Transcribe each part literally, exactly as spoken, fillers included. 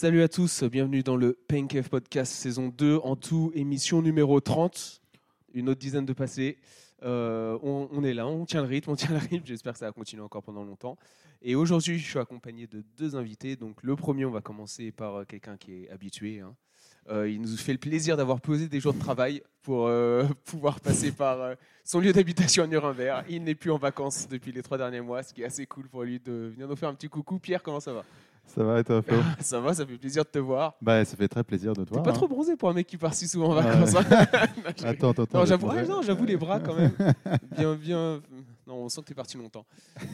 Salut à tous, bienvenue dans le Pancave Podcast saison deux, en tout émission numéro trente, une autre dizaine de passés. Euh, on, on est là, on tient le rythme, on tient le rythme, j'espère que ça va continuer encore pendant longtemps. Et aujourd'hui, je suis accompagné de deux invités. Donc le premier, on va commencer par quelqu'un qui est habitué. Hein. Euh, il nous fait le plaisir d'avoir posé des jours de travail pour euh, pouvoir passer par euh, son lieu d'habitation à Nuremberg. Il n'est plus en vacances depuis les trois derniers mois, ce qui est assez cool pour lui de venir nous faire un petit coucou. Pierre, comment ça va ? Ça va et toi, Flo ? Ça va, ça fait plaisir de te voir. Bah, ça fait très plaisir de te T'es voir. pas hein. trop bronzé pour un mec qui part si souvent en Ouais. vacances. Hein. Attends, attends, attends. Non, j'avoue, ah, non, j'avoue les bras quand même. Bien, bien. Non, on sent que t'es parti longtemps.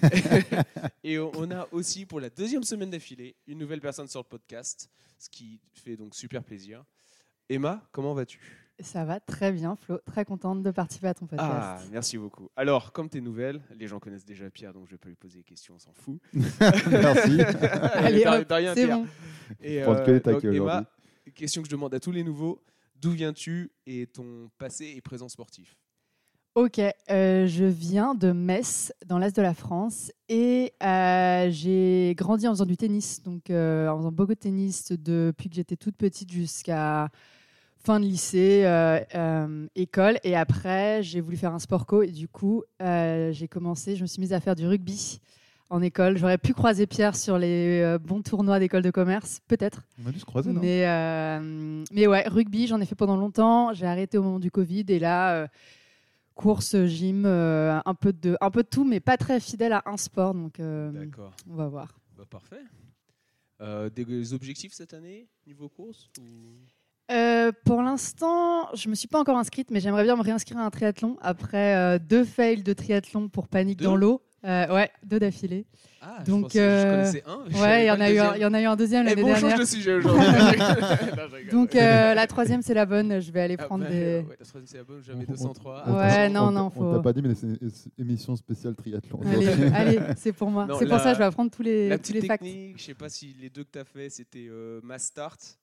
Et on a aussi pour la deuxième semaine d'affilée une nouvelle personne sur le podcast, ce qui fait donc super plaisir. Emma, comment vas-tu ? Ça va très bien, Flo. Très contente de participer à ton podcast. Ah, merci beaucoup. Alors, comme t'es nouvelle, les gens connaissent déjà Pierre, donc je vais pas lui poser des questions, on s'en fout. Merci. Allez, de, hop, de rien, c'est Pierre. bon. Et, Je prends que les donc, taquets Emma, aujourd'hui. question que je demande à tous les nouveaux, d'où viens-tu et ton passé et présent sportif ? Ok, euh, je viens de Metz, dans l'est de la France, et euh, j'ai grandi en faisant du tennis, donc euh, en faisant beaucoup de tennis depuis que j'étais toute petite jusqu'à fin de lycée, euh, euh, école, et après j'ai voulu faire un sport co, et du coup euh, j'ai commencé, je me suis mise à faire du rugby en école. J'aurais pu croiser Pierre sur les euh, bons tournois d'école de commerce, peut-être. On a dû se croiser, non ? Mais, euh, mais ouais, rugby, j'en ai fait pendant longtemps. J'ai arrêté au moment du Covid. Et là, euh, course, gym, euh, un, peu de, un peu de tout, mais pas très fidèle à un sport. Donc, euh, D'accord. on va voir. Bah, parfait. Euh, des objectifs cette année, niveau course ou... Euh, pour l'instant, je ne me suis pas encore inscrite, mais j'aimerais bien me réinscrire à un triathlon après euh, deux fails de triathlon pour panique Deux dans l'eau. Euh, ouais, deux d'affilée. Ah, Donc, je, pensais, euh, je connaissais un. mais je Ouais, savais il y, pas en le a eu un- deuxième. il y en a eu un deuxième Eh l'année bon, on change dernière. de sujet aujourd'hui. Non, je rigole. Donc, euh, la troisième, c'est la bonne. Je vais aller Ah, prendre bah, des. ouais, la troisième, c'est la bonne, jamais On- deux cent trois. on- Ouais, on- non, on- non, On faut- t'a pas dit, mais c'est une émission spéciale triathlon. Allez, allez, c'est pour moi. Non, c'est la- pour ça que je vais apprendre tous les, La tous petite les facts. technique, je sais pas si les deux que tu as fait, c'était euh, Mass Start.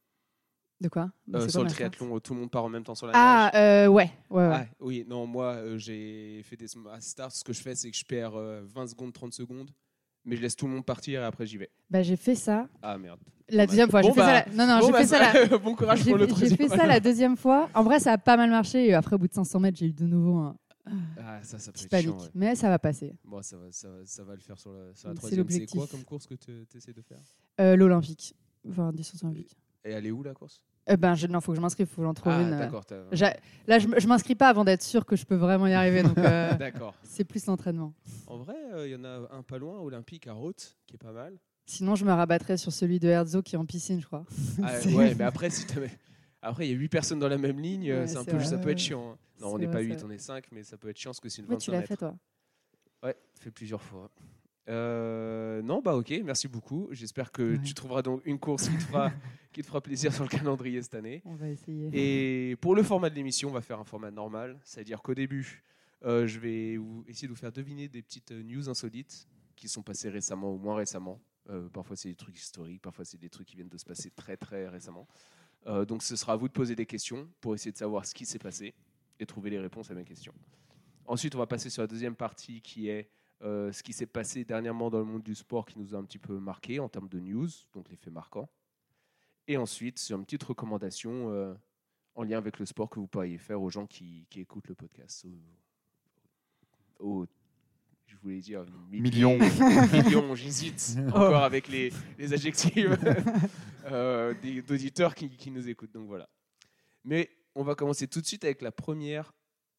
De quoi Bah, Euh, c'est sur quoi le ma start triathlon, tout le monde part en même temps sur la Ah, nage. euh, ouais, ouais, ouais. Ah, oui, non, moi, euh, j'ai fait des Mass Start. Ce que je fais, c'est que je perds euh, vingt secondes, trente secondes, mais je laisse tout le monde partir et après j'y vais. Bah, j'ai fait ça Ah merde. la deuxième fois. Bon, j'ai fait bah, ça la... Non, non, Bon, j'ai bah, fait ça la... bon courage J'ai pour le j'ai troisième. fait ça la deuxième fois. En vrai, ça a pas mal marché. Et après, au bout de cinq cents mètres, j'ai eu de nouveau un Ah, ça, ça peut petit être panique. chiant. Ouais. Mais ça va passer. Bon, ça va, ça, va, ça va le faire sur la, sur la C'est troisième. C'est l'objectif. quoi comme course que tu essaies de faire ? Euh, L'Olympique. Enfin, distance olympique. Et elle est où la course ? Euh, ben, je... Non, faut que je m'inscrive. Faut que j'en trouve Ah, une. euh. d'accord. t'as- J'a- Là, je, m- je m'inscris pas avant d'être sûr que je peux vraiment y arriver. Donc, euh, D'accord. c'est plus l'entraînement. En vrai, il euh, y en a un pas loin, Olympique à Roth, qui est pas mal. Sinon, je me rabattrais sur celui de Herzog qui est en piscine, je crois. Ah, C'est- ouais, mais après, si t'avais- après, il y a huit personnes dans la même ligne, euh, Ouais, c'est un c'est peu, vrai. ça peut être chiant. hein. Non, on C'est n'est vrai, pas c'est huit, vrai. on est cinq, mais ça peut être chiant parce que c'est une Ouais, tu vingt-cinq l'as mètres. fait, toi. Ouais, fait plusieurs fois. Euh, non, bah ok, merci beaucoup. J'espère que Ouais. tu trouveras donc une course qui te fera, qui te fera plaisir sur le calendrier cette année. On va essayer. Et pour le format de l'émission, on va faire un format normal, c'est-à-dire qu'au début, euh, je vais vous, essayer de vous faire deviner des petites euh, news insolites qui sont passées récemment ou moins récemment. Euh, parfois, c'est des trucs historiques, parfois, c'est des trucs qui viennent de se passer très, très récemment. Euh, donc, ce sera à vous de poser des questions pour essayer de savoir ce qui s'est passé et trouver les réponses à mes questions. Ensuite, on va passer sur la deuxième partie qui est euh, ce qui s'est passé dernièrement dans le monde du sport qui nous a un petit peu marqué en termes de news, donc les faits marquants. Et ensuite, sur une petite recommandation euh, en lien avec le sport que vous pourriez faire aux gens qui, qui écoutent le podcast. Au, au- je voulais dire Millions. millions, j'hésite encore avec les, les adjectifs euh, des- d'auditeurs qui, qui nous écoutent. Donc voilà. Mais on va commencer tout de suite avec la première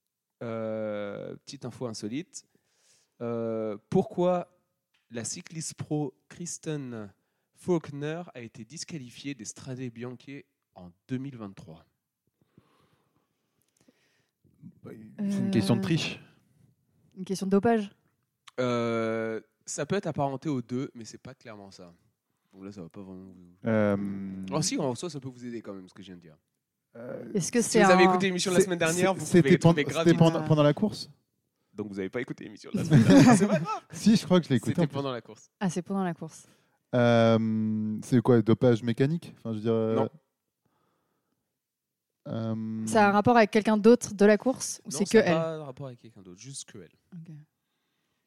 euh, petite info insolite. Euh, pourquoi la cycliste pro Kristen Faulkner a été disqualifiée des Strade Bianche en deux mille vingt-trois? C'est une question de Euh, triche. Une question de dopage. Euh, ça peut être apparenté aux deux, mais c'est pas clairement ça. Donc là, ça va pas vraiment vous... Euh, Oh si, en soi, ça peut vous aider quand même, ce que je viens de dire. euh, Est-ce que Si c'est vous avez un- écouté l'émission de la c'est- semaine dernière, c'est- vous c'était pouvez trouver pendant, grave c'était vite. pendant, pendant la course. Donc vous n'avez pas écouté l'émission de la semaine dernière. C'est pas grave. Si, je crois que je l'ai écouté. C'était en plus. pendant la course. Ah, c'est pendant la course. Euh, c'est quoi, dopage mécanique? Enfin, je veux dire. euh, Non. euh, Ça a un rapport avec quelqu'un d'autre de la course ou Non, c'est ça que n'a elle pas de rapport avec quelqu'un d'autre, juste que elle. Ok.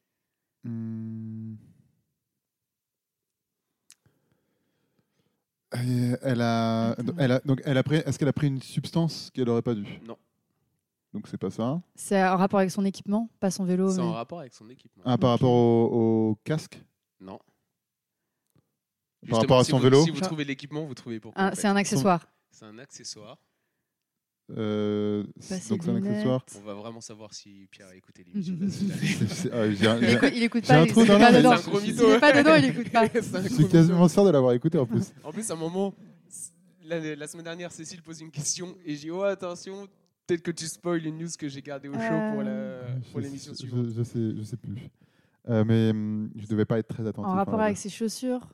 hmm. Et elle a, elle a, donc elle a pris, est-ce qu'elle a pris une substance qu'elle n'aurait pas dû? Non. Donc c'est pas ça. C'est en rapport avec son équipement, pas son vélo. C'est mais... en rapport avec son équipement. Ah, par Ok. rapport au, au casque? Non. Par rapport à si son vous, vélo? Si vous trouvez l'équipement, vous trouvez pourquoi. Un- en fait. c'est un accessoire. C'est un accessoire. Euh, Passer donc c'est un lunettes. accessoire. On va vraiment savoir si Pierre a écouté l'émission. C'est- c'est- ah, j'ai un- Il j'ai- écoute, il écoute J'ai pas. un il- trou il est dans pas l'œil, dedans. c'est un gros Il mytho. est pas dedans, il écoute pas. C'est un Je gros suis quasiment mytho. sûr de l'avoir écouté en plus. En plus, à un moment, la, la semaine dernière, Cécile pose une question et j'ai dit oh attention, peut-être que tu spoil une news que j'ai gardée au chaud pour la pour Je- l'émission je, suivante. je sais, je sais plus. Euh, mais hum, je devais pas être très attentif. En rapport hein, avec ses chaussures.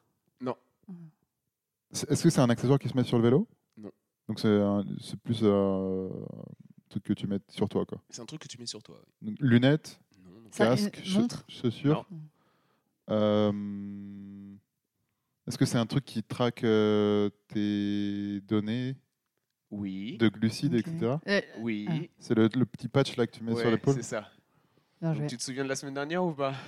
C'est- Est-ce que c'est un accessoire qui se met sur le vélo? Non. Donc c'est un- c'est plus un truc que tu mets sur toi, quoi. C'est un truc que tu mets sur toi. ouais. Donc, lunettes, Non, non. Ça, casque, une cha- montre chaussures. Non. Euh, Est-ce que c'est un truc qui traque euh, tes données Oui. de glucides, Ok. et cetera? Euh, Oui. Ah. C'est le, le petit patch là que tu mets Ouais, sur l'épaule? c'est ça. bien Donc, joué. tu te souviens de la semaine dernière ou pas?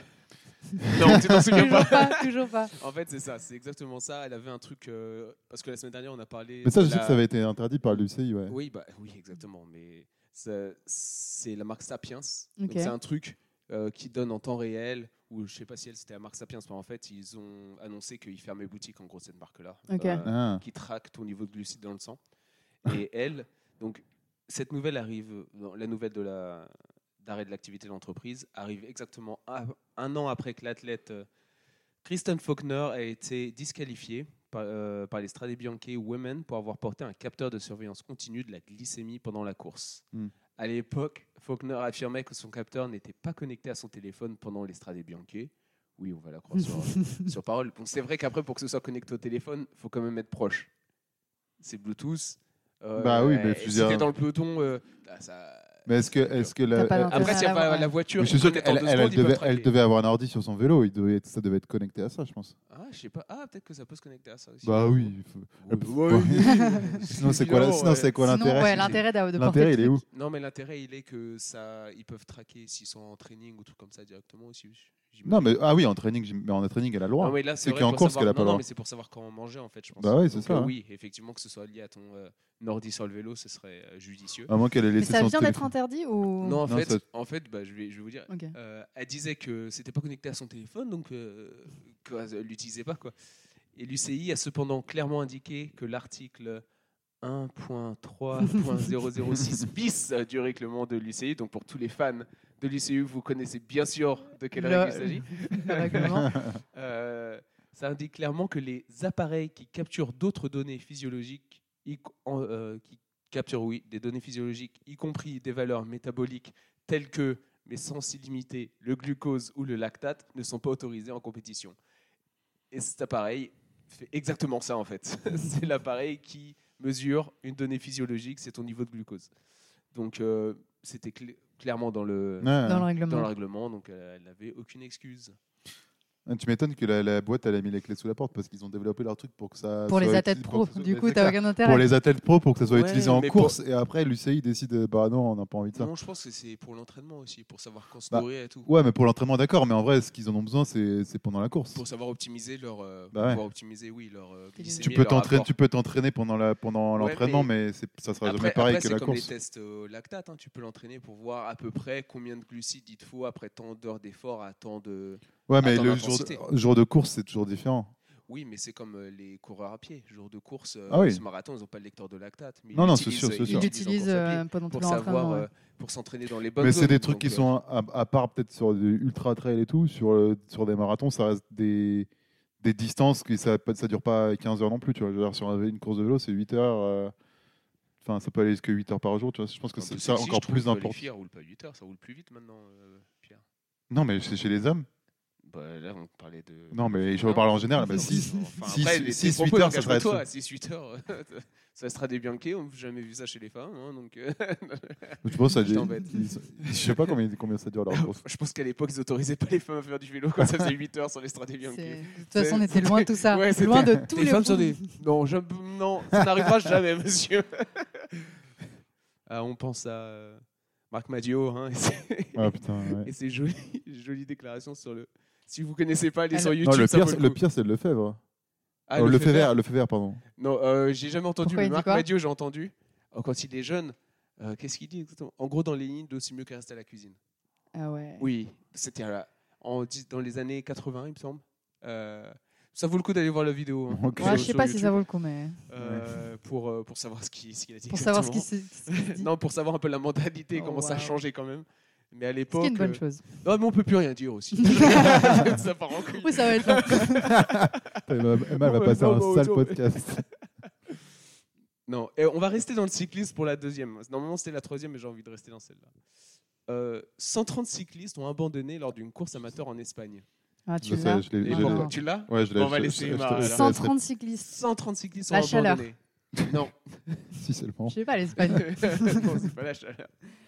Non, tu t'en souviens Toujours pas. pas, toujours pas. En fait, c'est ça, c'est exactement ça. Elle avait un truc euh, parce que la semaine dernière, on a parlé. Mais ça, de je sais la- que ça avait été interdit par l'U C I, ouais. Oui, bah oui, exactement. Mais ça- c'est la marque Sapiens. Ok. Donc c'est un truc euh, qui donne en temps réel. Ou je sais pas si elle c'était la marque Sapiens, mais en fait ils ont annoncé qu'ils fermaient boutique en gros cette marque-là, Ok. euh, Ah. qui traque ton niveau de glucides dans le sang. Et elle, donc cette nouvelle arrive, dans- la nouvelle de la d'arrêt de l'activité de l'entreprise arrive exactement un, un an après que l'athlète euh, Kristen Faulkner a été disqualifiée par, euh, par les Strade Bianche Women pour avoir porté un capteur de surveillance continue de la glycémie pendant la course. Hmm. À l'époque, Faulkner affirmait que son capteur n'était pas connecté à son téléphone pendant les Strade Bianche. Oui, on va la croire sur, sur parole. Bon, c'est vrai qu'après, pour que ce soit connecté au téléphone, il faut quand même être proche. C'est Bluetooth. Euh, Bah oui, mais et je veux si dire- t'es dans le peloton, euh, ah, ça... Mais est-ce que, est-ce que la, T'as pas elle- d'intérêt. Après, s'il y a à pas l'avoir, la ouais. voiture, mais je suis ils sûr connectent en qu'elle deux elle, secondes, elle ils peuvent devait, traquer. elle devait avoir un ordi sur son vélo, il devait être- ça devait être connecté à ça, je pense. Ah, je sais pas. Ah, peut-être que ça peut se connecter à ça aussi. Bah oui. il faut- Ouais, Ouais. ouais. Sinon, c'est quoi, la- Évidemment, sinon, ouais. c'est quoi Sinon, l'intérêt? ouais, l'intérêt d'a- de porter L'intérêt, le il est truc. où? Non, mais l'intérêt, il est que ça, ils peuvent traquer s'ils sont en training ou trucs comme ça directement aussi. j'imagine. Non, mais ah oui, en training, j'im- mais en training, elle a le droit. Non, mais là, C'est vrai qu'en pour course savoir- qu'elle a pas non, le non, droit. mais c'est pour savoir comment manger en fait, je pense. Bah ouais, c'est Donc, ça, euh, hein. Oui, effectivement, que ce soit lié à ton euh, ordi sur le vélo, ce serait euh, judicieux. À moins qu'elle ait Mais laissé ça son vient d'être téléphone. interdit ou Non, en Non, fait, ça- en fait, bah, je vais, je vais vous dire. Ok. Euh, elle disait que c'était pas connecté à son téléphone, donc euh, qu'elle l'utilisait pas quoi. Et l'U C I a cependant clairement indiqué que l'article un point trois point zéro zéro six bis du règlement de l'U C I, donc pour tous les fans de l'U C I, vous connaissez bien sûr de quelle Le- règle il s'agit. Le règlement. Euh, ça indique clairement que les appareils qui capturent d'autres données physiologiques, y co- en- euh, qui capturent oui, des données physiologiques, y compris des valeurs métaboliques telles que, mais sans s'y limiter, le glucose ou le lactate, ne sont pas autorisés en compétition. Et cet appareil fait exactement ça en fait. C'est l'appareil qui mesure une donnée physiologique, c'est ton niveau de glucose. Donc euh, c'était cl- clairement dans le, Ouais. Dans le dans le règlement. règlement, donc euh, elle n'avait aucune excuse. Ah, tu m'étonnes que la, la boîte elle a mis les clés sous la porte parce qu'ils ont développé leur truc pour que ça. Pour les soit athlètes utilisé- pro. pour que ce soit- Du mais coup, c'est t'as clair. aucun intérêt. Pour les athlètes pro pour que ça soit Ouais, utilisé en mais pour- course et après l'U C I décide de, bah non on n'a pas envie de ça. Non, je pense que c'est pour l'entraînement aussi, pour savoir quand se Bah, nourrir et tout. Ouais mais pour l'entraînement d'accord mais en vrai ce qu'ils en ont besoin c'est c'est pendant la course. Pour savoir optimiser leur, euh, Bah ouais. pouvoir optimiser, oui, leur euh, glycémie Tu et peux leur t'entraîner apport. tu peux t'entraîner pendant la pendant Ouais, l'entraînement mais, c'est- ça sera Après, jamais pareil après, que c'est la comme les course. tests au lactate, hein. Tu peux l'entraîner pour voir à peu près combien de glucides il te faut après tant d'heures d'effort à tant de... Ouais mais Attends, le l'intensité. jour de, jour de course c'est toujours différent. Oui, mais c'est comme euh, les coureurs à pied. Jour de course, euh, Ah oui. ce marathon, ils n'ont pas le lecteur de lactate. Mais ils Non, non, c'est l'utilisent, sûr, c'est ils sûr. Ils l'utilisent en l'utilisent course à pied euh, pendant tout pour l'entraînement. savoir, ouais. euh, pour s'entraîner dans les bonnes Mais zones. c'est des trucs Donc, qui euh, sont à, à part peut-être sur des ultra trail et tout sur le- sur des marathons ça reste des des distances qui ça ça dure pas quinze heures non plus tu vois. Je veux dire, sur une course de vélo c'est huit heures. euh, Enfin, ça peut aller jusqu'à huit heures par jour, tu vois. Je pense que en c'est plus, ça a si, encore je trouve plus que Les d'importance. filles roulent pas huit heures, ça roule plus vite maintenant, euh, Pierre. Non, mais c'est chez les hommes. Bah, là, on parlait de. Non, mais je Non. parle en général. Bah, six, Enfin, six- après, les- six, tes huit propos heures, ça n'engagent pas serait toi. six huit heures, ça sera des Bianchi, on n'a jamais vu ça chez les femmes. hein, donc, euh, je pense que ça- Je t'embête. ils- je sais pas combien, combien ça dure leur course. je pense qu'à l'époque, ils autorisaient pas les femmes à faire du vélo quand ça faisait huit heures sur les Strade Bianchi. C'est- De toute façon, on était loin de tout ça. Ouais, c'était- loin de tous Les les femmes sur produits. des. Non, je- non ça n'arrivera jamais, monsieur. Ah, on pense à euh, Marc Madio hein, et ses- Ah putain, ouais. et ses jolies, jolies déclarations sur le. Si vous connaissez pas, allez Alors- sur YouTube. Non, le ça pire, vaut c'est- le le coup. pire, c'est le Lefebvre. Ah, Oh, le fait vert, le fait vert, pardon. Non, euh, j'ai jamais entendu. Pourquoi Mais il dit Marc quoi Madiot, j'ai entendu. Euh, Quand il est jeune, euh, qu'est-ce qu'il dit exactement? En gros, dans les lignes d'aussi mieux que rester à la cuisine. Ah ouais. Oui, c'était à la- en, dix- dans les années quatre-vingts, il me semble. Euh, ça vaut le coup d'aller voir la vidéo. hein, Ok. Ouais, sur- je sais sur pas si YouTube, ça vaut le coup, mais euh, pour, euh, pour savoir ce qu'il ce qu'il a dit. pour savoir ce qui exactement. se ce qui se dit. Non, pour savoir un peu la mentalité, Oh, comment ça a wow. changé quand même. Mais à Ce l'époque. qui est une bonne euh, chose. Non, mais on peut plus rien dire aussi. ça part en couille. Oui, ça va être long. Emma, Emma, elle va Ouais, passer bon, un bon, sale bon. podcast. Non, et on va rester dans le cyclisme pour la deuxième. Normalement, c'était la troisième, mais j'ai envie de rester dans celle-là. Euh, cent trente cyclistes ont abandonné lors d'une course amateur en Espagne. Ah, tu Je sais, l'as. je l'ai- Et je pourquoi l'ai- tu l'as Ouais, je l'ai. Bon, on va je- laisser je- je- Emma, je- alors. je- cent je- trente cyclistes. cent trente cyclistes ont La chaleur. abandonné. Non, Si seulement. Je sais pas, l'Espagne. non, c'est pas la chaleur.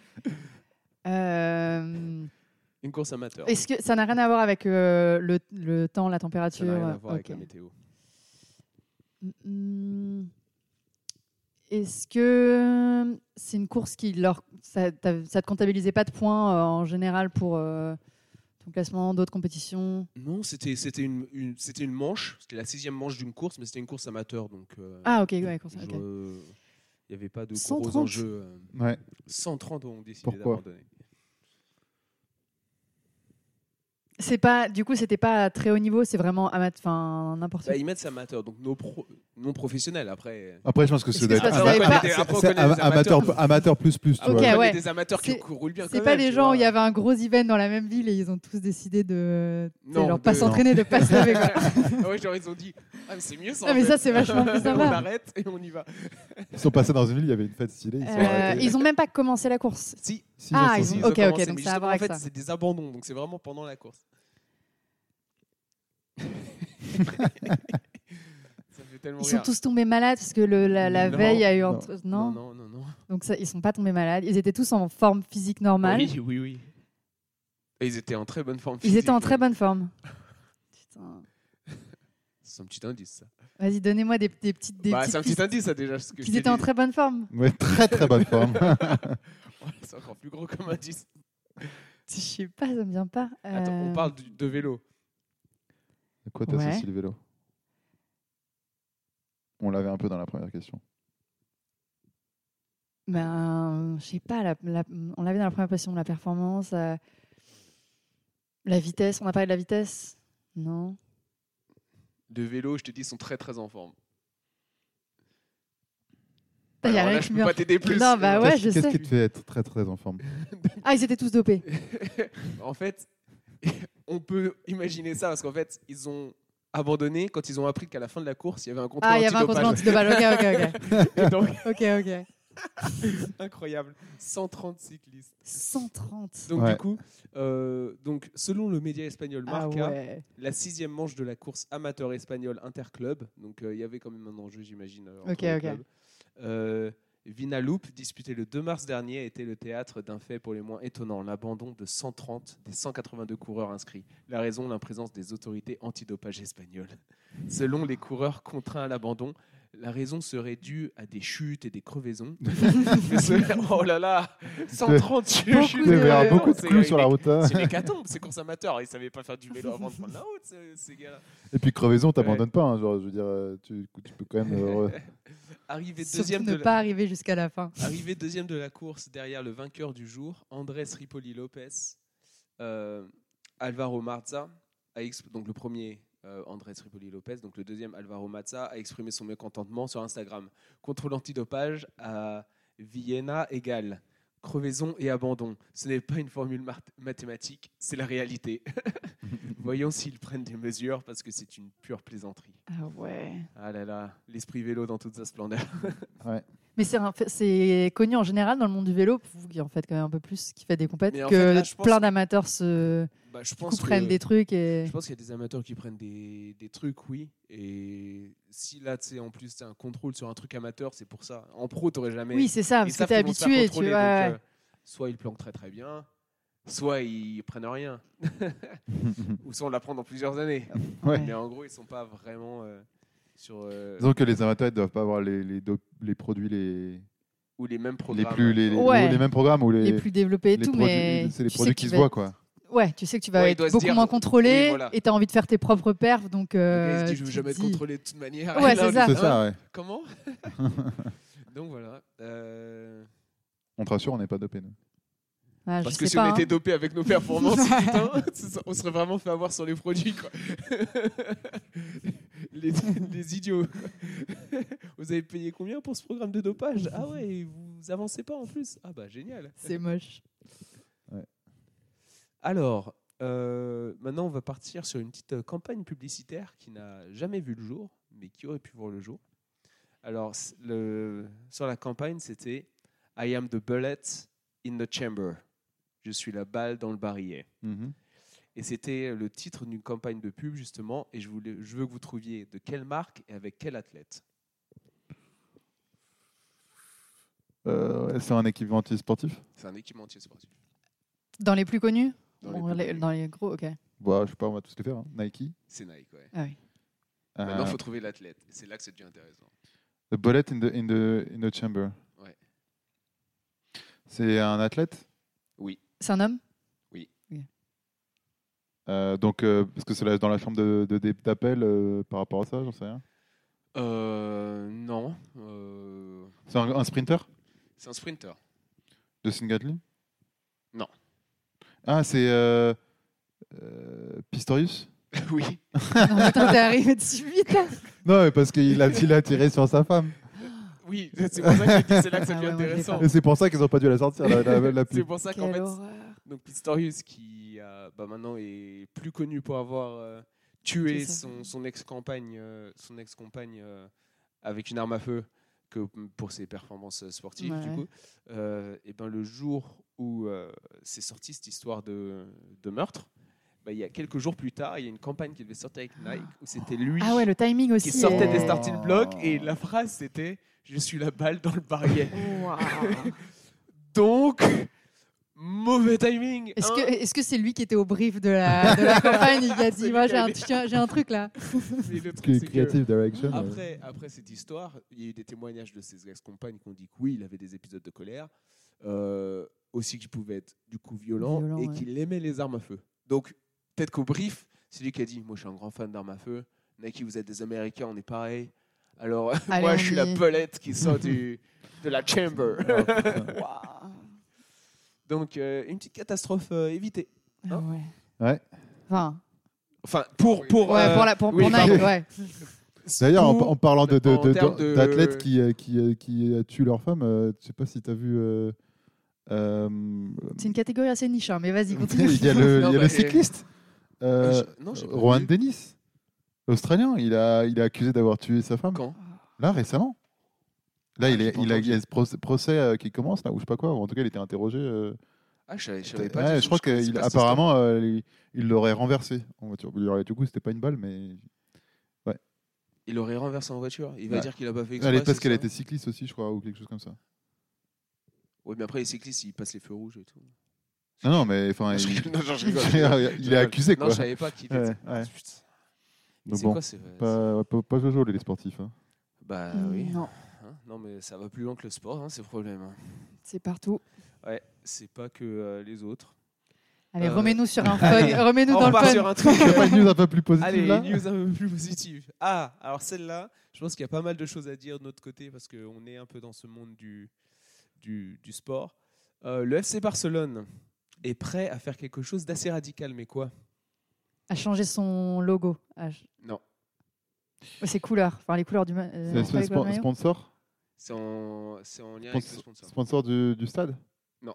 Euh, Une course amateur. Est-ce que ça n'a rien à voir avec euh, le, le temps, la Ça température n'a rien à voir avec Ok. la météo. Mm, Est-ce que c'est une course qui leur ça, t'as- ça te comptabilisait pas de points euh, en général pour euh, ton classement, d'autres compétitions? Non, c'était c'était une, une- c'était une manche. C'était la sixième manche d'une course, mais c'était une course amateur. Donc, euh, Ah ok, ouais, course, je- ok. il n'y avait pas de cent gros trente. enjeux. euh, Ouais. cent trente ont décidé Pourquoi d'abandonner. C'est pas, du coup, c'était pas à très haut niveau, c'est vraiment amat- enfin n'importe Bah, quoi. ils mettent ça amateur, donc non, pro- non professionnels. Après, Après, je pense que Est-ce c'est que c'est d'être parce que vous avez ama- pas- c'est- Après, on c'est connaît des ama- amateur, amateurs. amateur plus plus, tu après, Ok, vois. on ouais. est des amateurs qui C'est- roulent bien. C'est quand pas même, des tu gens vois. où il y avait un gros event dans la même ville et ils ont tous décidé de tu sais, Non, genre pas de- s'entraîner, de pas se lever. quoi. Ah ouais, genre ils ont dit, ah mais c'est mieux ça. Ah, en mais fait. ça, c'est vachement plus sympa. On arrête et on y va. Ils sont passés dans une ville, il y avait une fête stylée. Ils sont Euh, arrêtés. ils ont même pas commencé la course. Si. Si, Ah, je ils sais. ont- Si, ok, ok, commencé, donc mais ça a à justement, voir en avec fait, ça. c'est des abandons, donc c'est vraiment pendant la course. Ça me fait tellement Ils sont rire. tous tombés malades parce que le, la, la Non, veille a eu un non. tr- Non, non. non, non, non. Donc ça, ils sont pas tombés malades. Ils étaient tous en forme physique normale. Oui, oui, oui. Et ils étaient en très bonne forme. Ils étaient en physique, très oui. bonne forme. Putain. C'est un petit indice, ça. Vas-y, donnez-moi des, des petites des Bah, petites c'est un pistes. petit indice, ça déjà. ce que je Qu'ils t'ai étaient en dit. très bonne forme. Ouais, très très bonne forme. C'est encore plus gros comme indice. Je sais pas, ça me vient pas. Attends, on Euh, parle du- de vélo. À quoi t'associes Ouais. le vélo? On l'avait un peu dans la première question. Ben, je sais pas. La, la- on l'avait dans la première passion, la performance, euh, la vitesse. On a parlé de la vitesse. Non. De vélo, je te dis, ils sont très très en forme. Il y a Alors rien là, qui je me peux vient. pas t'aider plus. Non, bah ouais, Qu'est-ce je qu'est-ce sais. qui te fait être très très en forme? Ah, ils étaient tous dopés. En fait, on peut imaginer ça parce qu'en fait, ils ont abandonné quand ils ont appris qu'à la fin de la course, il y avait un contrôle Ah, il y avait un contrôle antidopage. antidopage. Ok, ok, Et donc, ok. Ok, ok. incroyable. cent trente cyclistes. cent trente. Donc Ouais. du coup, euh, donc, selon le média espagnol Ah Marca, ouais. la sixième manche de la course amateur espagnole interclub, donc euh, il y avait quand même un enjeu, j'imagine. euh, entre Ok, les ok. clubs. Euh, Vinalop, disputé le deux mars dernier, a été le théâtre d'un fait pour les moins étonnant, l'abandon de cent trente des cent quatre-vingt-deux coureurs inscrits. La raison, l'imprésence des autorités antidopage espagnoles. Selon les coureurs contraints à l'abandon, la raison serait due à des chutes et des crevaisons. Mais ce- oh là là, cent trente chutes. Beaucoup Il y avait de- beaucoup de C'est- clous sur la c'est- route. hein. C'est une hécatombe, c'est course amateur. Ils ne savaient pas faire du vélo avant de prendre la route, ces, ces gars-là. Et puis crevaison, t'abandonnes pas. hein, Genre, je veux dire, euh, tu, tu peux quand même. euh, Arrivé Surtout deuxième, ne de la... pas arriver jusqu'à la fin. Arrivé deuxième de la course derrière le vainqueur du jour, Andrés Ripoli Lopez, euh, Alvaro Marza, a exp- donc le premier euh, Andrés Ripoli Lopez, donc le deuxième Alvaro Marza a exprimé son mécontentement sur Instagram. Contrôle antidopage à Vienna égale crevaison et abandon. Ce n'est pas une formule mar- mathématique, c'est la réalité. Voyons s'ils prennent des mesures parce que c'est une pure plaisanterie. Ah ouais. Ah là là, l'esprit vélo dans toute sa splendeur. Mais c'est un fait- c'est connu en général dans le monde du vélo, vous qui en faites quand même un peu plus, qui fait des compètes, Mais en que fait, là, je pense plein que- d'amateurs se Bah, je du coup, pense prennent que- des trucs et. Je pense qu'il y a des amateurs qui prennent des, des trucs, oui. Et si là, tu sais, en plus, tu as un contrôle sur un truc amateur, c'est pour ça. En pro, tu n'aurais jamais. Oui, c'est ça, ils parce que savent t'es qu'ils vont se faire habitué, tu contrôler, vois. donc, euh, soit ils planquent très très bien, soit ils prennent rien. Ou soit on l'apprend dans plusieurs années. Ouais. Mais en gros, ils sont pas vraiment euh, sur. euh, Disons que les amateurs ne doivent pas avoir les, les, do- les produits les, ou les mêmes les, programmes. plus, les, les- Ouais. ou les mêmes programmes ou les, les plus développés et les tout, produits- mais c'est les tu sais produits que qui tu se vas- voient quoi. Ouais, tu sais que tu vas Ouais, il être doit se beaucoup dire- moins contrôlé oui, voilà. et tu as envie de faire tes propres perfs. Donc, Le gars, euh, il se dit, je veux tu jamais te être dis- contrôlé de toute manière. Ouais, Et là, c'est on ça. dit, C'est ça, Hein ouais. Comment Donc voilà. Euh, On te rassure, on n'est pas dopé, nous. Ah, je Parce que sais si pas, on hein. était dopé avec nos performances, putain, c'est ça, on serait vraiment fait avoir sur les produits, quoi. les, les idiots. Vous avez payé combien pour ce programme de dopage? Ah ouais, vous avancez pas en plus. Ah bah génial. C'est moche. Alors, euh, maintenant on va partir sur une petite euh, campagne publicitaire qui n'a jamais vu le jour, mais qui aurait pu voir le jour. Alors, c- le, sur la campagne, c'était I am the bullet in the chamber. Je suis la balle dans le barillet. Mhm. Et c'était le titre d'une campagne de pub, justement. Et je, voulais, je veux que vous trouviez de quelle marque et avec quel athlète. Euh, ouais, c'est un équipementier sportif. C'est un équipementier sportif. Dans les plus connus Dans les Bon, plus les- connus. dans les gros, ok. Bah, je sais pas, on va tous les faire. hein. Nike. C'est Nike, ouais. Ah oui. Maintenant, il Euh, faut trouver l'athlète. Et c'est là que c'est devient intéressant. The bullet in the, in the, in the chamber. Ouais. C'est un athlète. Oui. C'est un homme Euh, donc, euh, parce que c'est là, dans la chambre de, de- d'appel euh, par rapport à ça, j'en sais rien. Euh, non. Euh, C'est un, un sprinter c'est un sprinter. Justin Gatlin. Non. Ah, c'est euh, euh, Pistorius. Oui. Non, attends, t'es arrivé dessus vite là. Non, mais parce qu'il a, il a tiré sur sa femme. Oui, c'est pour ça que je dis, c'est là que ça Ah devient ouais, moi, je l'ai intéressant. Et c'est pour ça qu'ils n'ont pas dû la sortir, la, la, la C'est pub. pour ça qu'en Quelle fait, horreur. donc Pistorius qui euh, bah, maintenant est plus connu pour avoir euh, tué C'est ça. son, son ex-compagne, euh, son ex-compagne euh, avec une arme à feu que pour ses performances sportives. Ouais. Du coup, euh, et ben le jour où euh, c'est sorti cette histoire de, de meurtre, bah, il y a quelques jours plus tard, il y a une campagne qui devait sortir avec Nike où c'était lui Ah ouais, le timing aussi. qui sortait est- des starting blocks et la phrase c'était je suis la balle dans le barillet. Waouh. Donc mauvais timing. Est-ce hein. que est-ce que c'est lui qui était au brief de la, de la campagne? Il a C'est dit lui moi qui j'ai a un, dit. truc- j'ai un truc là. Mais le Parce truc, que c'est que Creative Direction. euh, après, après cette histoire, il y a eu des témoignages de ses ex-compagnes qui ont dit que oui, il avait des épisodes de colère, euh, aussi qu'il pouvait être du coup violent, Violent, et ouais. qu'il aimait les armes à feu. Donc peut-être qu'au brief, c'est lui qui a dit moi je suis un grand fan d'armes à feu. Nike, vous êtes des Américains, on est pareil. Alors Allez, moi on je suis y la est. pelette qui sort du, de la chamber. oh, putain. Waouh. Donc euh, une petite catastrophe euh, évitée. Ah ouais. Ouais. Enfin, Enfin pour pour ouais, euh, pour, la, pour, oui, pour pardon. Nike, ouais. D'ailleurs, en, pour- en parlant de, de, en de- termes de- d'athlètes qui, euh, qui, euh, qui euh, tuent leur femme, euh, je sais pas si tu as vu. euh, euh, C'est une catégorie assez niche, hein, mais vas-y, continue. il y a le, Non, il y a bah, le cycliste, euh, Euh, je- non, j'ai pas Rohan vu. Dennis, l'Australien. Il a, il est accusé d'avoir tué sa femme. Quand Là, récemment. Là, Ah, il, j'ai est, pas il, a, il y a entendu. ce procès, procès, euh, qui commence, là, ou je sais pas quoi. Ou en tout cas, il était interrogé. euh, Ah, je savais, je savais pas. ouais, du je tout, crois connaissais pas cette histoire. qu'apparemment, euh, il il l'aurait renversé en voiture. Il aurait- Du coup, c'était pas une balle, mais. Il aurait renversé en voiture. Il va Ouais. dire qu'il a pas fait exprès. Elle est parce c'est qu'elle ça était cycliste aussi, je crois, ou quelque chose comme ça. Oui, mais après les cyclistes, ils passent les feux rouges et tout. Non, non, mais enfin, Non, je il, rigole, non, je rigole, je rigole, je il est rigole. accusé, Non, quoi. je savais pas qu'il était. Ouais, ouais. Ah, putain. Donc C'est bon, quoi, c'est pas, pas, pas Jojo, les sportifs. hein. Bah oui. Non, Hein, non, mais ça va plus loin que le sport, hein, ces problèmes. hein. c'est partout. Ouais, c'est pas que euh, les autres. Allez, Euh, remets-nous sur un fun. Remets-nous On dans le repart fun. sur un truc. Il n'y a pas une news un peu plus positive Allez, là une news un peu plus positive. Ah, alors celle-là, je pense qu'il y a pas mal de choses à dire de notre côté parce qu'on est un peu dans ce monde du, du, du sport. Euh, le F C Barcelone est prêt à faire quelque chose d'assez radical, mais quoi? A changé son logo. Ah, je- Non, Ouais, ses couleurs. Enfin, les couleurs du. ma- euh, C'est c'est pas les c'est couleurs spo- du maillot sponsor c'est en, c'est en lien avec le Sponsor, sponsor. sponsor du, du stade Non.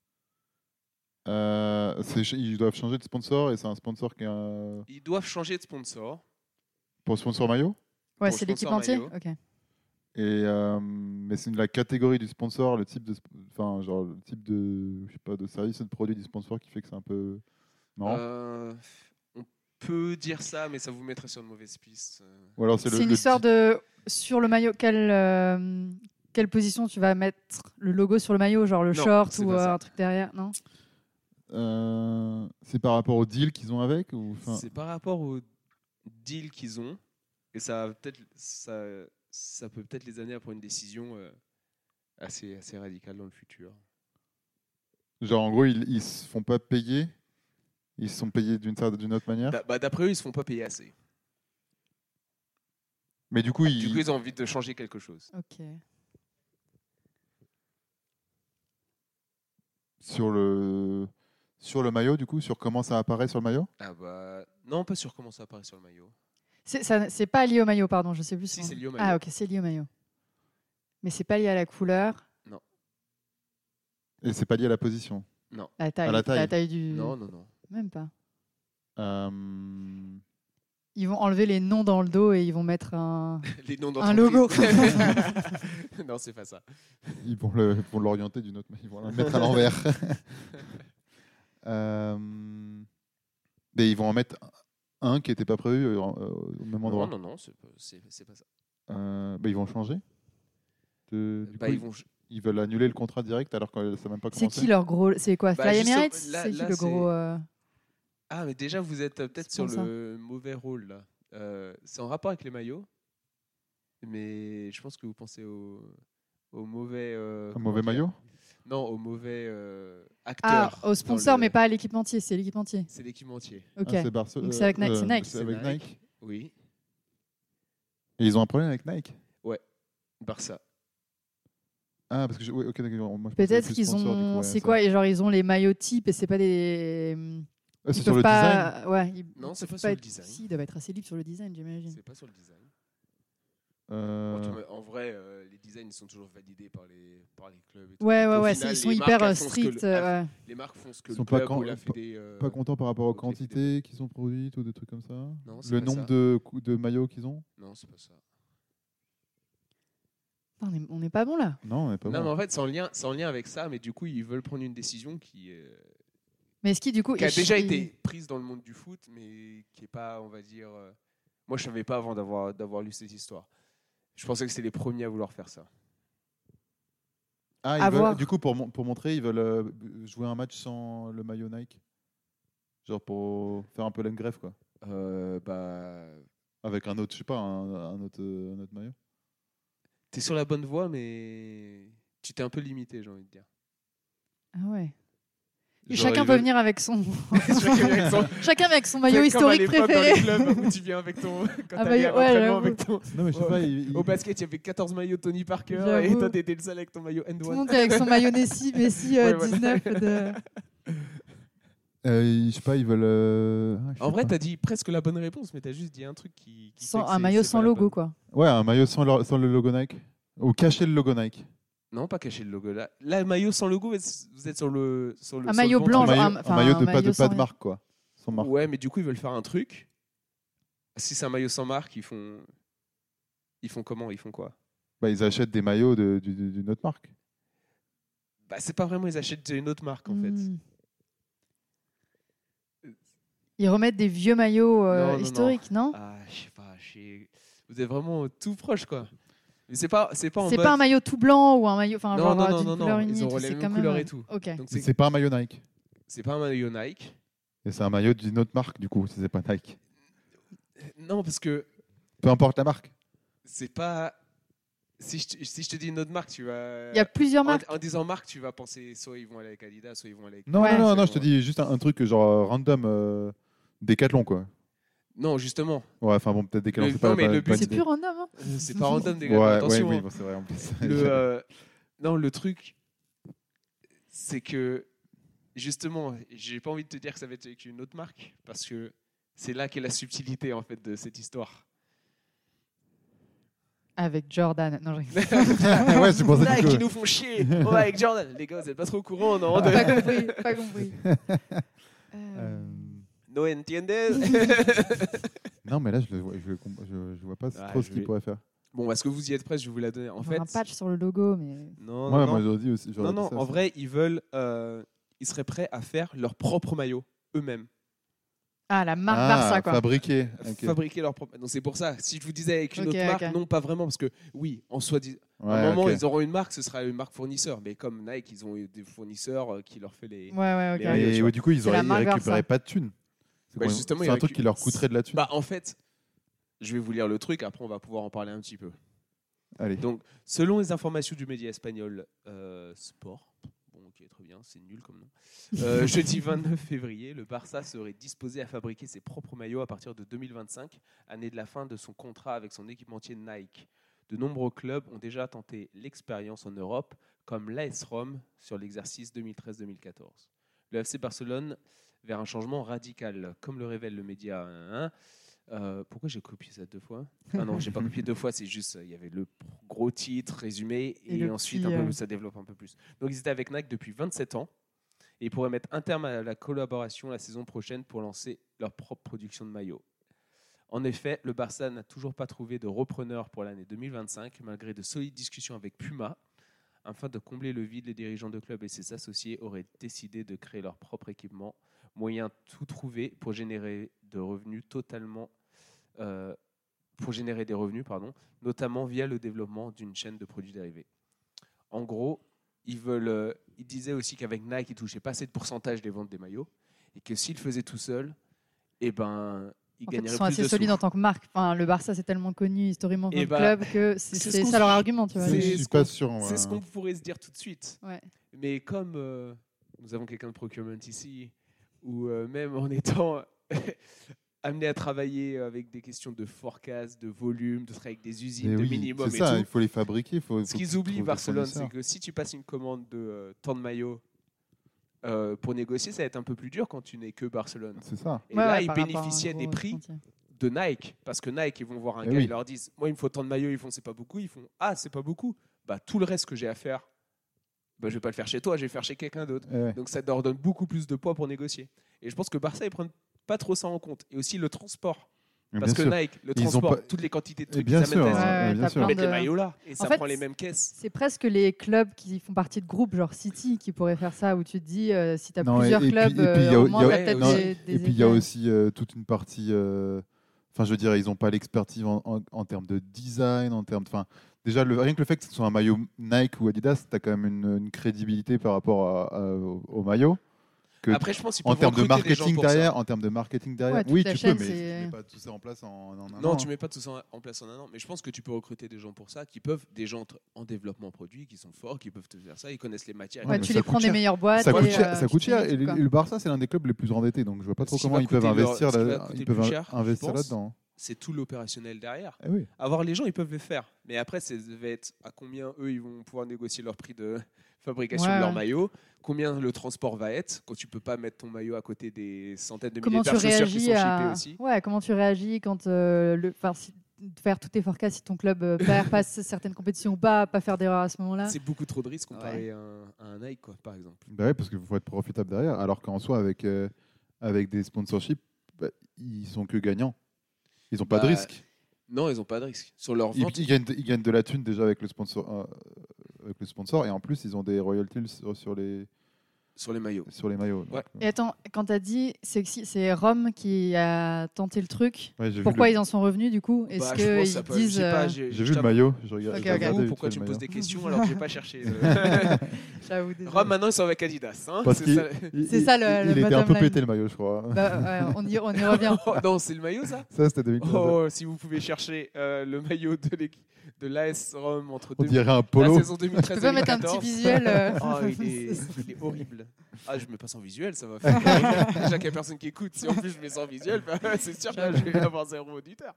Euh, c'est- ils doivent changer de sponsor et c'est un sponsor qui est un... Ils doivent changer de sponsor. pour sponsor maillot. Ouais, pour c'est le sponsor l'équipementier. maillot. Ok. Et euh, mais c'est la catégorie du sponsor, le type de, sp- enfin genre le type de, je sais pas, de service et de produit du sponsor qui fait que c'est un peu marrant. Euh, on peut dire ça, mais ça vous mettrait sur une mauvaise piste. euh. Ou alors c'est C'est le, une le histoire ti- de sur le maillot. Quelle euh, quelle position tu vas mettre le logo sur le maillot, genre le Non, short c'est ou pas euh, ça. un truc derrière, non? Euh, c'est par rapport au deal qu'ils ont avec ou enfin, C'est par rapport au deal qu'ils ont, et ça va peut-être, ça, ça peut peut-être les amener à prendre une décision euh, assez, assez radicale dans le futur. genre en gros ils, ils se font pas payer Ils se sont payés d'une cer- d'une autre manière. D'a- bah, d'après eux, ils se font pas payer assez. Mais du coup, ils... Du coup, ils ont envie de changer quelque chose. Ok. sur le sur le maillot, du coup, sur comment ça apparaît sur le maillot. Ah bah non, pas sûr comment ça apparaît sur le maillot. C'est, ça, c'est pas lié au maillot, pardon, je sais plus. Si, son- c'est lié au maillot. Ah, ok, c'est lié au maillot. Mais c'est pas lié à la couleur, Et c'est pas lié à la position. à la taille, À la taille. du. Non, non, non. Même pas. Euh, Ils vont enlever les noms dans le dos et ils vont mettre un. Les noms Un d'entreprise. logo. Non, c'est pas ça. Ils vont le vont l'orienter d'une autre manière. Ils vont le mettre à l'envers. Euh, Mais ils vont en mettre un qui n'était pas prévu euh, au même endroit. Non, non, non, c'est pas, c'est, c'est pas ça. Euh, bah, ils vont changer. De- du Bah, coup, ils vont. ils veulent annuler le contrat direct alors que ça n'a même pas C'est commencé. qui leur gros. C'est quoi Bah, Fly justement, Emirates là- C'est qui là, le c'est- gros. euh, Ah, mais déjà, vous êtes euh, peut-être C'est sur pour ça. le mauvais rôle là. Euh, c'est en rapport avec les maillots, mais je pense que vous pensez au, au mauvais. euh, Un comment mauvais dire maillot. Non, au mauvais euh, Ah, acteur. au sponsor, dans le- mais pas à l'équipementier, c'est l'équipementier. C'est l'équipementier. Ok. Ah, c'est Barce- Donc c'est avec Nike, c'est Nike. C'est avec C'est Nike. Nike. Oui, Et ils ont un problème avec Nike. Barça. Ah, parce que je... ouais, ok, d'accord. Moi, je pensais Peut-être plus qu'ils sponsor, du coup, ont. ouais, c'est ça. quoi et genre ils ont les maillots types et c'est pas des. Ah, c'est Ils sur peuvent le design. pas. Ouais. Ils... Non, c'est ils peuvent pas sur le être- design. Si, ils doivent être assez libres sur le design, j'imagine. C'est pas sur le design. Euh, Bon, tu vois, en vrai, euh, les designs ils sont toujours validés par les, par les clubs. Et tout. Ouais, Donc, ouais, au ouais. final, Ils sont les hyper marques, euh, elles font ce que strict. le- euh, ouais. Les marques font ce que Ils le sont pas club quand- ou la fédé. euh, Pas content par rapport aux ok, quantités qui sont produites ou des trucs comme ça. Non, c'est Le pas nombre ça. de, cou- de maillots qu'ils ont. Non, c'est pas ça. Putain, on est- On n'est pas bon là. Non, on n'est pas Non, bon. mais en fait, c'est en, lien, c'est en lien avec ça, mais du coup, ils veulent prendre une décision qui, euh, Mais est-ce qu'ils du coup. qui a ils- déjà ils- été prise dans le monde du foot, mais qui est pas, on va dire. euh, Moi, je savais pas avant d'avoir, d'avoir lu cette histoire. Je pensais que c'était les premiers à vouloir faire ça. Ah, ils À veulent- voir. du coup, pour, mon- pour montrer, ils veulent euh, jouer un match sans le maillot Nike. Genre pour faire un peu l'engreffe, quoi. Euh, bah, Avec un autre, je sais pas, un, un autre, euh, un autre maillot. t'es sur la bonne voie, mais tu t'es un peu limité, j'ai envie de dire. Ah ouais. Genre, Chacun ils peut veulent- venir avec son. Chacun avec son- Chacun avec son maillot C'est comme à historique l'époque dans préféré. les clubs où tu viens avec ton. Quand Ah, t'allais maillot- à ouais, l'entraînement j'avoue. avec ton. Non, mais je sais Ouais. pas. ils- ils- Au basket, il y avait quatorze maillots Tony Parker et J'avoue. toi, t'étais le seul avec ton maillot End Tout le One. monde est avec son maillot Messi, Messi euh, Ouais, voilà. dix-neuf de. euh, ils- je sais pas, ils veulent. euh, ah, je sais En vrai, pas. t'as dit presque la bonne réponse, mais t'as juste dit un truc qui. qui Sans- fait que un c'est- maillot c'est sans pas la logo, bonne. quoi. Ouais, un maillot sans le, sans le logo Nike. Ou cacher le logo Nike. Non, pas cacher le logo. Là, là le maillot sans logo, vous êtes sur le. Sur le Un sur maillot le blanc, ventre. un genre maillot, un- un enfin, maillot un de pas maillot de, sans pas de rien. marque, quoi. Sans marque. Ouais, mais du coup, ils veulent faire un truc. Si c'est un maillot sans marque, ils font. Ils font comment Ils font quoi Bah, ils achètent des maillots de- du- du- d'une autre marque. Bah, c'est pas vraiment, ils achètent une autre marque en fait. Hmm. Ils remettent des vieux maillots euh, Non, non, non. historiques, non, Ah, je sais pas, je sais- vous êtes vraiment tout proche quoi. Mais c'est pas, c'est pas en C'est mode. pas un maillot tout blanc ou un maillot, enfin Non, genre non, euh, non, d'une non, non, couleur ils unie. et auront tout, les c'est mêmes quand même, couleurs euh, et tout. Ok. Donc C'est c'est, pas un maillot Nike. c'est pas un maillot Nike. Et c'est un maillot d'une autre marque, du coup, si c'est pas Nike. Non, parce que Peu importe la marque. c'est pas. Si je, te, si je te dis une autre marque, tu vas. Il y a plusieurs en, marques. en disant marque, tu vas penser soit ils vont aller avec Adidas, soit ils vont aller avec. Non, Ouais. non, non, non, C'est je te bon. dis juste un, un truc genre euh, random euh, Décathlon, quoi. Non, justement. Ouais, enfin bon, peut-être Décathlon, Le- c'est pas non, mais pas- le pas but, une C'est idée. plus random, hein. Euh, C'est pas random des Ouais, gars. ouais, Attention. oui, hein. bon, c'est vrai en plus. Le, euh, non, le truc, c'est que justement, j'ai pas envie de te dire que ça va être avec une autre marque parce que c'est là qu'est la subtilité en fait de cette histoire. Avec Jordan. Non, je rigole. ouais, c'est pour ça Là, que qui nous font chier. Ouais, avec Jordan, les gars, vous êtes pas trop au courant, non de- Pas compris, pas compris. Euh, Euh, No entiendes. Non, mais là, je, le vois, je, le comp- je, je vois pas Ouais, trop ce je qu'il vais- pourrait faire. Bon, est-ce que vous y êtes prêts? Je vais vous la donner. En genre fait, un patch sur le logo, mais. non, Ouais, non, moi, non. j'aurais dit aussi. j'aurais Non, dit non, ça en aussi. vrai, ils veulent, euh, ils seraient prêts à faire leur propre maillot eux-mêmes. Ah, la marque Ah, Barça, quoi. fabriqué. Ok. Fabriquer leur propre. Donc c'est pour ça. Si je vous disais avec une Ok, autre marque, ok. non, pas vraiment, parce que oui, en soi, à Ouais, un moment, ok. ils auront une marque, ce sera une marque fournisseur. Mais comme Nike, ils ont eu des fournisseurs euh, qui leur fait les. Ouais, ouais, ok. Les maillots, Et tu ouais, du coup, ils C'est auraient la ils marque récupéraient Barça. pas de thunes. C'est Bah, quoi, justement, c'est ils un truc récup- qui leur coûterait de la thune. Bah, en fait, je vais vous lire le truc. Après, on va pouvoir en parler un petit peu. Allez. Donc, selon les informations du média espagnol euh, Sport, bon, ok, très bien, c'est nul comme nom. Euh, jeudi vingt-neuf février, le Barça serait disposé à fabriquer ses propres maillots à partir de deux mille vingt-cinq, année de la fin de son contrat avec son équipementier Nike. De nombreux clubs ont déjà tenté l'expérience en Europe, comme l'A S Rome sur l'exercice deux mille treize deux mille quatorze. Le F C Barcelone vers un changement radical, comme le révèle le média. Hein, euh, pourquoi j'ai copié ça deux fois ? Ah non, j'ai pas copié deux fois, c'est juste il y avait le gros titre résumé et, et ensuite petit, un peu, euh... ça développe un peu plus. Donc ils étaient avec Nike depuis vingt-sept ans et ils pourraient mettre un terme à la collaboration la saison prochaine pour lancer leur propre production de maillots. En effet, le Barça n'a toujours pas trouvé de repreneur pour l'année deux mille vingt-cinq, malgré de solides discussions avec Puma. Afin de combler le vide, les dirigeants de club et ses associés auraient décidé de créer leur propre équipement, moyen tout trouvé pour générer de revenus totalement, euh, pour générer des revenus, pardon, notamment via le développement d'une chaîne de produits dérivés. En gros, ils veulent, euh, ils disaient aussi qu'avec Nike, ils touchaient pas assez de pourcentage des ventes des maillots et que s'ils le faisaient tout seuls, eh ben Ils, en fait, ils sont assez solides en tant que marque. Enfin, le Barça, c'est tellement connu historiquement comme bah, club que c'est, c'est, c'est ça leur argument. Tu vois. C'est, je suis pas sûr. C'est ce qu'on pourrait se dire tout de suite. Ouais. Mais comme euh, nous avons quelqu'un de procurement ici, ou euh, même en étant amené à travailler avec des questions de forecast, de volume, de travailler avec des usines, mais de oui, minimum c'est et ça, tout. il faut les fabriquer. Faut, ce faut qu'ils oublient, Barcelone, c'est que si tu passes une commande de euh, tant de maillots, Euh, pour négocier, ça va être un peu plus dur quand tu n'es que Barcelone. C'est ça. Et ouais, là, ouais, ils bénéficiaient des prix chantier. de Nike. Parce que Nike, ils vont voir un et gars, oui. ils leur disent moi, il me faut tant de maillots, ils font c'est pas beaucoup. Ils font ah, c'est pas beaucoup. Bah, tout le reste que j'ai à faire, bah, je vais pas le faire chez toi, je vais le faire chez quelqu'un d'autre. Ouais. Donc ça leur donne beaucoup plus de poids pour négocier. Et je pense que Barça, ils prennent pas trop ça en compte. Et aussi le transport. Mais Parce que sûr. Nike, le Ils ont transport, pas... toutes les quantités de Et trucs bien qu'ils sûr, amènent, ouais, ouais, bien sûr. ils mettent de... les maillots là. Et ça en fait, prend les mêmes caisses. C'est presque les clubs qui font partie de groupes, genre City, qui pourraient faire ça, où tu te dis, euh, si tu as Non, plusieurs et, et clubs, puis, et puis, euh, y a, au moins, y a, tu as peut-être non, des, des Et puis il y a effets. aussi euh, toute une partie. euh, Enfin, je veux dire, ils n'ont pas l'expertise en, en, en termes de design, en termes. Enfin, déjà, le, rien que le fait que ce soit un maillot Nike ou Adidas, tu as quand même une, une crédibilité par rapport à, à, au, au maillot. Que Après, je pense qu'ils en peuvent termes de recruter des gens marketing pour derrière, ça. en termes de marketing derrière, Ouais, toute oui, la tu chaîne, peux, mais c'est- tu mets pas tout ça en place en, en un Non, an. tu mets pas tout ça en place en un an, mais je pense que tu peux recruter des gens pour ça, qui peuvent, des gens en développement produit, qui sont forts, qui peuvent te faire ça, ils connaissent les matières. Ouais, mais tu ça les coûte prends des cher. meilleures boîtes. Ça et, coûte euh, cher, ça tu coûte te cher. dis, Et le, quoi. et le Barça, c'est l'un des clubs les plus endettés, donc je vois pas trop Ce qui comment va ils peuvent coûter leur- investir, ce qui va là, coûter ils plus peuvent cher, je investir pense. là-dedans. C'est tout l'opérationnel derrière. Eh oui. Avoir les gens, ils peuvent le faire, mais après, ça va être à combien eux, ils vont pouvoir négocier leur prix de fabrication Ouais, de leur ouais. maillot, combien le transport va être, quand tu peux pas mettre ton maillot à côté des centaines de milliers Comment de tu paires de chaussures qui réagis sont à... shippées aussi. Ouais, comment tu réagis quand euh, le, enfin, si- faire tous tes forecasts si ton club euh, perd, passe certaines compétitions ou pas, pas faire d'erreur à ce moment-là. C'est beaucoup trop de risques comparé à, un, à un Nike, quoi, par exemple. Bah ouais, parce qu'il faut être profitable derrière, alors qu'en soi, avec, euh, avec des sponsorships, bah, ils sont que gagnants. Ils n'ont pas Bah, de risque. Non, ils n'ont pas de risque. Sur leur Ils, vente, ils gagnent, ils gagnent de la thune déjà avec le sponsor, euh, avec le sponsor, et en plus, ils ont des royalties sur, sur, les, sur les maillots. sur les maillots. Ouais. Donc, Et attends, quand tu as dit c'est, que si- c'est Rome qui a tenté le truc, ouais, j'ai vu pourquoi le- ils en sont revenus du coup? Est-ce Bah, je pense que ça qu'ils peut- disent. je sais pas, euh, j'ai- J'ai je vu le t'avoue- maillot. Je regarde, Ok, j'ai ok. regardé vite Pourquoi fait tu le me poses maillot. des questions alors que j'ai pas cherché le- J'avoue, désolé. Rome, maintenant, ils sont avec Adidas. Hein, Parce c'est qu'il ça. il- C'est il- ça, le- il le était un peu bottom line. pété le maillot, je crois. Bah, ouais, on, y, on y revient. Oh, non, c'est le maillot, ça Ça, c'était deux mille quinze. Oh, si vous pouvez chercher euh, le maillot de, l'équipe- de l'A S Rome entre On deux- dirait un la polo. saison deux mille treize Tu peux mettre un petit visuel. euh, Oh, il est, il est horrible. Ah, je mets pas sans visuel, ça va faire. horrible. Déjà qu'il y a personne qui écoute. Si en plus je mets sans visuel, bah, c'est sûr que là, je vais avoir zéro auditeur.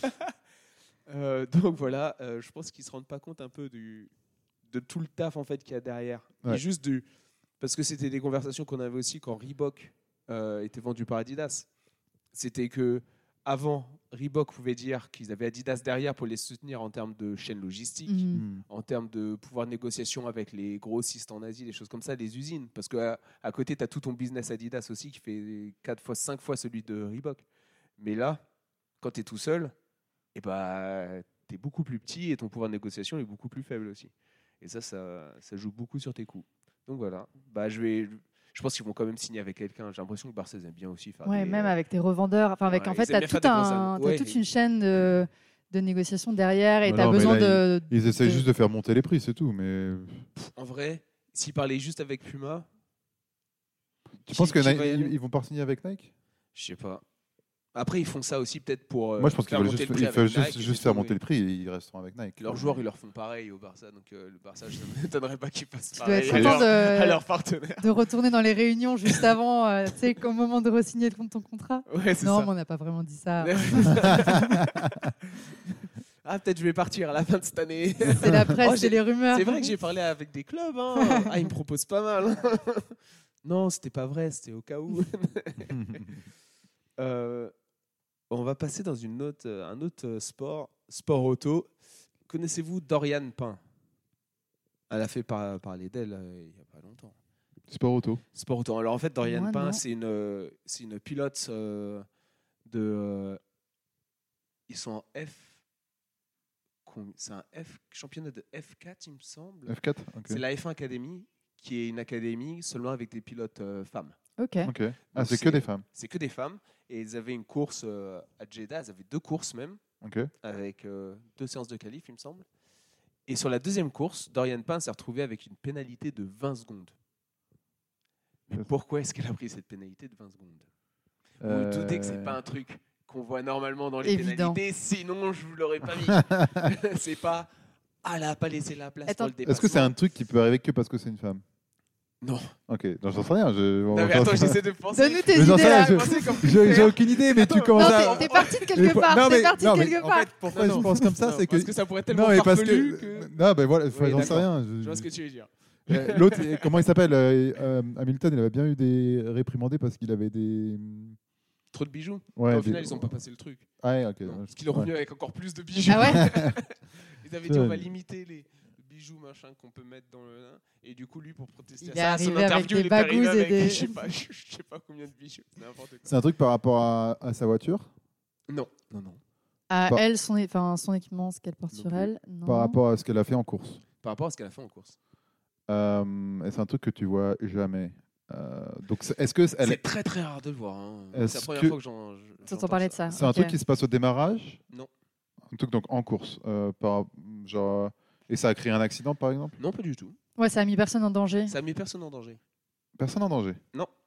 Euh, donc voilà, euh, je pense qu'ils se rendent pas compte un peu du, de tout le taf en fait qu'il y a derrière. Ouais. Et juste du, parce que c'était des conversations qu'on avait aussi quand Reebok euh, était vendu par Adidas. C'était que avant, Reebok pouvait dire qu'ils avaient Adidas derrière pour les soutenir en termes de chaîne logistique, mhm. Hmm. en termes de pouvoir de négociation avec les grossistes en Asie, des choses comme ça, les usines. Parce qu'à à côté, tu as tout ton business Adidas aussi qui fait quatre fois, cinq fois celui de Reebok. Mais là, quand tu es tout seul, eh bah, tu es beaucoup plus petit et ton pouvoir de négociation est beaucoup plus faible aussi. Et ça, ça, ça joue beaucoup sur tes coûts. Donc voilà, bah, je, vais, je pense qu'ils vont quand même signer avec quelqu'un. J'ai l'impression que Barça aime bien aussi faire Ouais, des... même avec tes revendeurs. Enfin, avec, Ouais, en fait, ils tu aiment as, bien faire tout des grosses un, années. t'as Ouais, toute et- une chaîne de, de négociation derrière et Bah tu as non, mais besoin là, de. Ils essaient de- juste de faire monter les prix, c'est tout. Mais En vrai, s'ils parlaient juste avec Puma, tu Qui- penses que qui Nike- va y aller ils, ils vont pas signer avec Nike? je sais pas. Après, ils font ça aussi peut-être pour euh, Moi, je pense qu'ils faire veulent monter juste, le prix ils veulent avec juste, Nike et juste c'est faire tout, monter mais le prix et ils resteront avec Nike. leurs joueurs, ils leur font pareil au Barça, donc euh, le Barça, je ne m'étonnerais pas qu'ils fassent Tu dois pareil être à content leurs- à de, leurs partenaires. de retourner dans les réunions juste avant, euh, tu sais, qu'au moment de re-signer ton ton contrat. Ouais, c'est Non, ça. mais on n'a pas vraiment dit ça. Ah, peut-être je vais partir à la fin de cette année. C'est la presse, Oh, c'est j'ai- les rumeurs. C'est vrai que j'ai parlé avec des clubs. Hein. Ah, ils me proposent pas mal. Non, c'était pas vrai, c'était au cas où. Euh, on va passer dans une autre, un autre sport, sport auto. Connaissez-vous Dorian Pain? Elle a fait par- parler d'elle euh, il n'y a pas longtemps. Sport auto. Sport auto. Alors en fait, Dorian Moi, Pain, non. c'est une, c'est une pilote euh, de. euh, ils sont en F. com- C'est un F, championnat de F quatre, il me semble. F quatre. Ok. C'est la F un Academy, qui est une académie seulement avec des pilotes euh, femmes. Ok. Ok. Ah, Donc, c'est que c'est- des femmes. C'est que des femmes. Et ils avaient une course euh, à Jeddah, ils avaient deux courses même, Ok. avec euh, deux séances de qualif, il me semble. Et sur la deuxième course, Dorian Pain s'est retrouvé avec une pénalité de vingt secondes. Mais Ça- pourquoi est-ce qu'elle a pris cette pénalité de vingt secondes? Vous Euh, vous doutez que c'est pas un truc qu'on voit normalement dans les Évident. pénalités, sinon je vous l'aurais pas mis. C'est pas ah, elle a pas laissé la place Attends, pour le dépassement. Est-ce que c'est un truc qui peut arriver que parce que c'est une femme? Non. Ok. Non, j'en sais rien. Je... Non mais attends, j'essaie de penser. Donne-nous tes Mais j'en idées sais rien, là. je- Pensez comme J'ai j'ai critère. aucune idée, mais tu Attends, commences Non, à. t'es- t'es parti de Mais quelque pour- part. non, T'es mais- parti non, de mais quelque En part. fait, pourquoi je pense comme ça, Non, c'est que. parce que ça pourrait être tellement Non, mais parce farfelu que. que... Non, ben voilà, enfin, Oui, j'en sais d'accord. rien. Je Je- vois ce que tu veux dire. Euh, L'autre, euh, comment il s'appelle euh, euh, Hamilton, il avait bien eu des réprimandés parce qu'il avait des. Trop de bijoux. Ouais, Au des- final, ils n'ont pas passé le truc. Ah, ouais, ok. Non, parce qu'il est revenu avec encore plus de bijoux. Ah ouais. Ils avaient dit on Ouais. va limiter les bijoux machin qu'on peut mettre dans le. Et du coup, lui, pour protester Il est à ça, à son arrivé avec interview, des il est arrivé bagouses et avec, des- je sais pas, je sais pas combien de bijoux. N'importe quoi. C'est un truc par rapport à, à sa voiture, Non, non, non. À Par- elle, son, é- enfin, son équipement, ce qu'elle porte Non sur plus. elle. Non. par rapport à ce qu'elle a fait en course. Par rapport à ce qu'elle a fait en course. Euh, et c'est un truc que tu vois jamais. Euh, donc, c'est- est-ce que elle- C'est très très rare de le voir. Hein. C'est Est-ce la première que- fois que j'en. je- T'entends j'entends parler de ça. c'est un ok. truc qui se passe au démarrage? Non. Un truc donc en course, euh, par genre. Et ça a créé un accident, par exemple? Non, pas du tout. Ouais, ça a mis personne en danger. Ça met personne en danger. Personne en danger.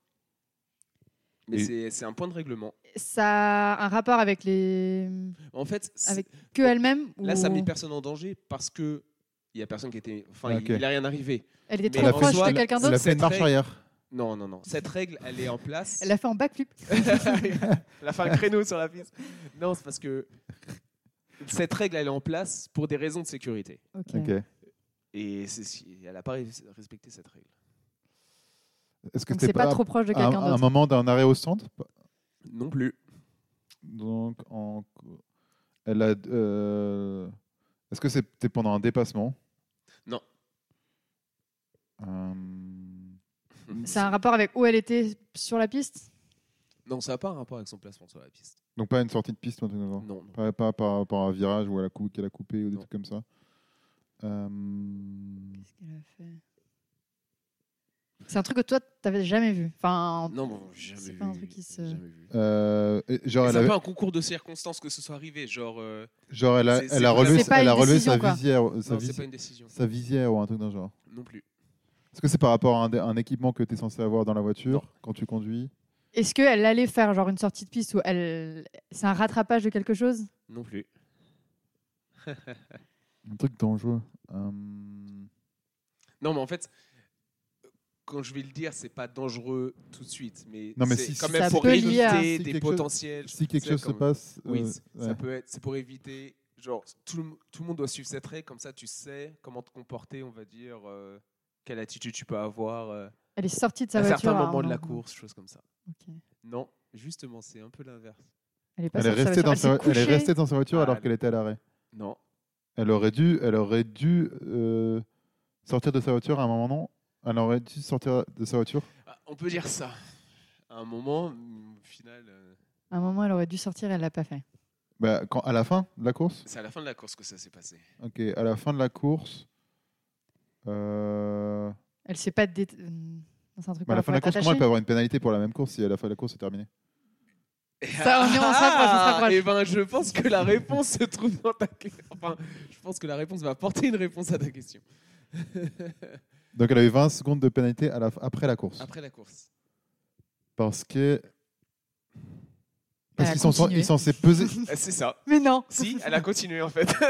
Mais Et- c'est- c'est un point de règlement. Ça a un rapport avec les. En fait, c'est- Avec que elle-même là, ou... ça met personne en danger parce que il y a personne qui était. Enfin, Ok. il il a rien arrivé. Elle était Mais trop en proche soi, de quelqu'un Elle a d'autre. fait une Cette marche règle- arrière. Non, non, non. Cette règle, elle est en place. Elle a fait en backflip. Elle a fait un créneau sur la piste. Non, c'est parce que cette règle, elle est en place pour des raisons de sécurité. Ok. Ok. Et c'est si- elle n'a pas ré- respecté cette règle. Est-ce que Donc c'était c'est pas trop proche de à un, quelqu'un à un d'autre. moment d'un arrêt au stand? Non plus. Donc, en... elle a. euh, Est-ce que c'était pendant un dépassement? Non. Euh, C'est un rapport avec où elle était sur la piste. Non, ça n'a pas un rapport avec son placement sur la piste. Donc, pas une sortie de piste ou un truc comme ça? Non, non. Pas, pas par rapport à un virage où elle a cou- qu'elle a coupé ou des Non. trucs comme ça. Euh, Qu'est-ce qu'elle a fait? C'est un truc que toi, t'avais jamais vu. Enfin, Non, bon, jamais C'est vu. pas un truc qui se- Jamais vu. euh, et genre, Et elle, C'est avait- pas un concours de circonstances que ce soit arrivé. Genre, euh, genre, elle a, c'est- elle c'est a pas- relevé, c'est pas elle a une relevé décision, sa quoi. visière, sa, non, c'est visi- pas une décision. sa visière ou un truc d'un genre. Non plus. Est-ce que c'est par rapport à un, un équipement que tu es censé avoir dans la voiture Non. quand tu conduis? est-ce qu'elle allait faire genre une sortie de piste où elle, c'est un rattrapage de quelque chose? Non plus. Un truc dangereux. Euh, Non, mais en fait, quand je vais le dire, c'est pas dangereux tout de suite, mais, Non, mais c'est si- quand si- même Ça pour peut lier à- éviter Si des quelque chose- potentiels. Si quelque c'est chose se comme- passe. Oui, euh, c- ça ouais. peut être. C'est pour éviter. Genre, tout le, tout le monde doit suivre cette règle, comme ça, tu sais comment te comporter, on va dire, euh, quelle attitude tu peux avoir euh, Elle est sortie de sa à voiture. certains à un moments de la moment. course, choses comme ça. Ok. Non, justement, c'est un peu l'inverse. Elle est, pas Elle est, sortie de sa restée dans voiture, sa, elle s'est elle est couchée. restée dans sa voiture Ah, alors elle- qu'elle était à l'arrêt. Non, Elle aurait dû, elle aurait dû euh, sortir de sa voiture à un moment, non? Elle aurait dû sortir de sa voiture? Ah, on peut dire ça. À un moment, mm, au final, euh, À un moment, elle aurait dû sortir, elle l'a pas fait. Bah, quand, à la fin de la course? c'est à la fin de la course que ça s'est passé. Ok, à la fin de la course. Euh... Elle s'est pas dé... euh, c'est un truc bah, à la par fin de la rapport course, à comment elle peut t'attacher. avoir une pénalité pour la même course si à la fin de la course est terminée? Ça, on y- on se rapproche, on se rapproche. Eh ben, je pense que la réponse se trouve dans ta question. Enfin, je pense que la réponse va apporter une réponse à ta question. Donc elle avait vingt secondes de pénalité à la, après la course. Après la course. Parce que. Parce Elle a qu'ils sont, continué. ils sont censés peser. Euh, C'est ça. Mais non. Si, elle a continué en fait.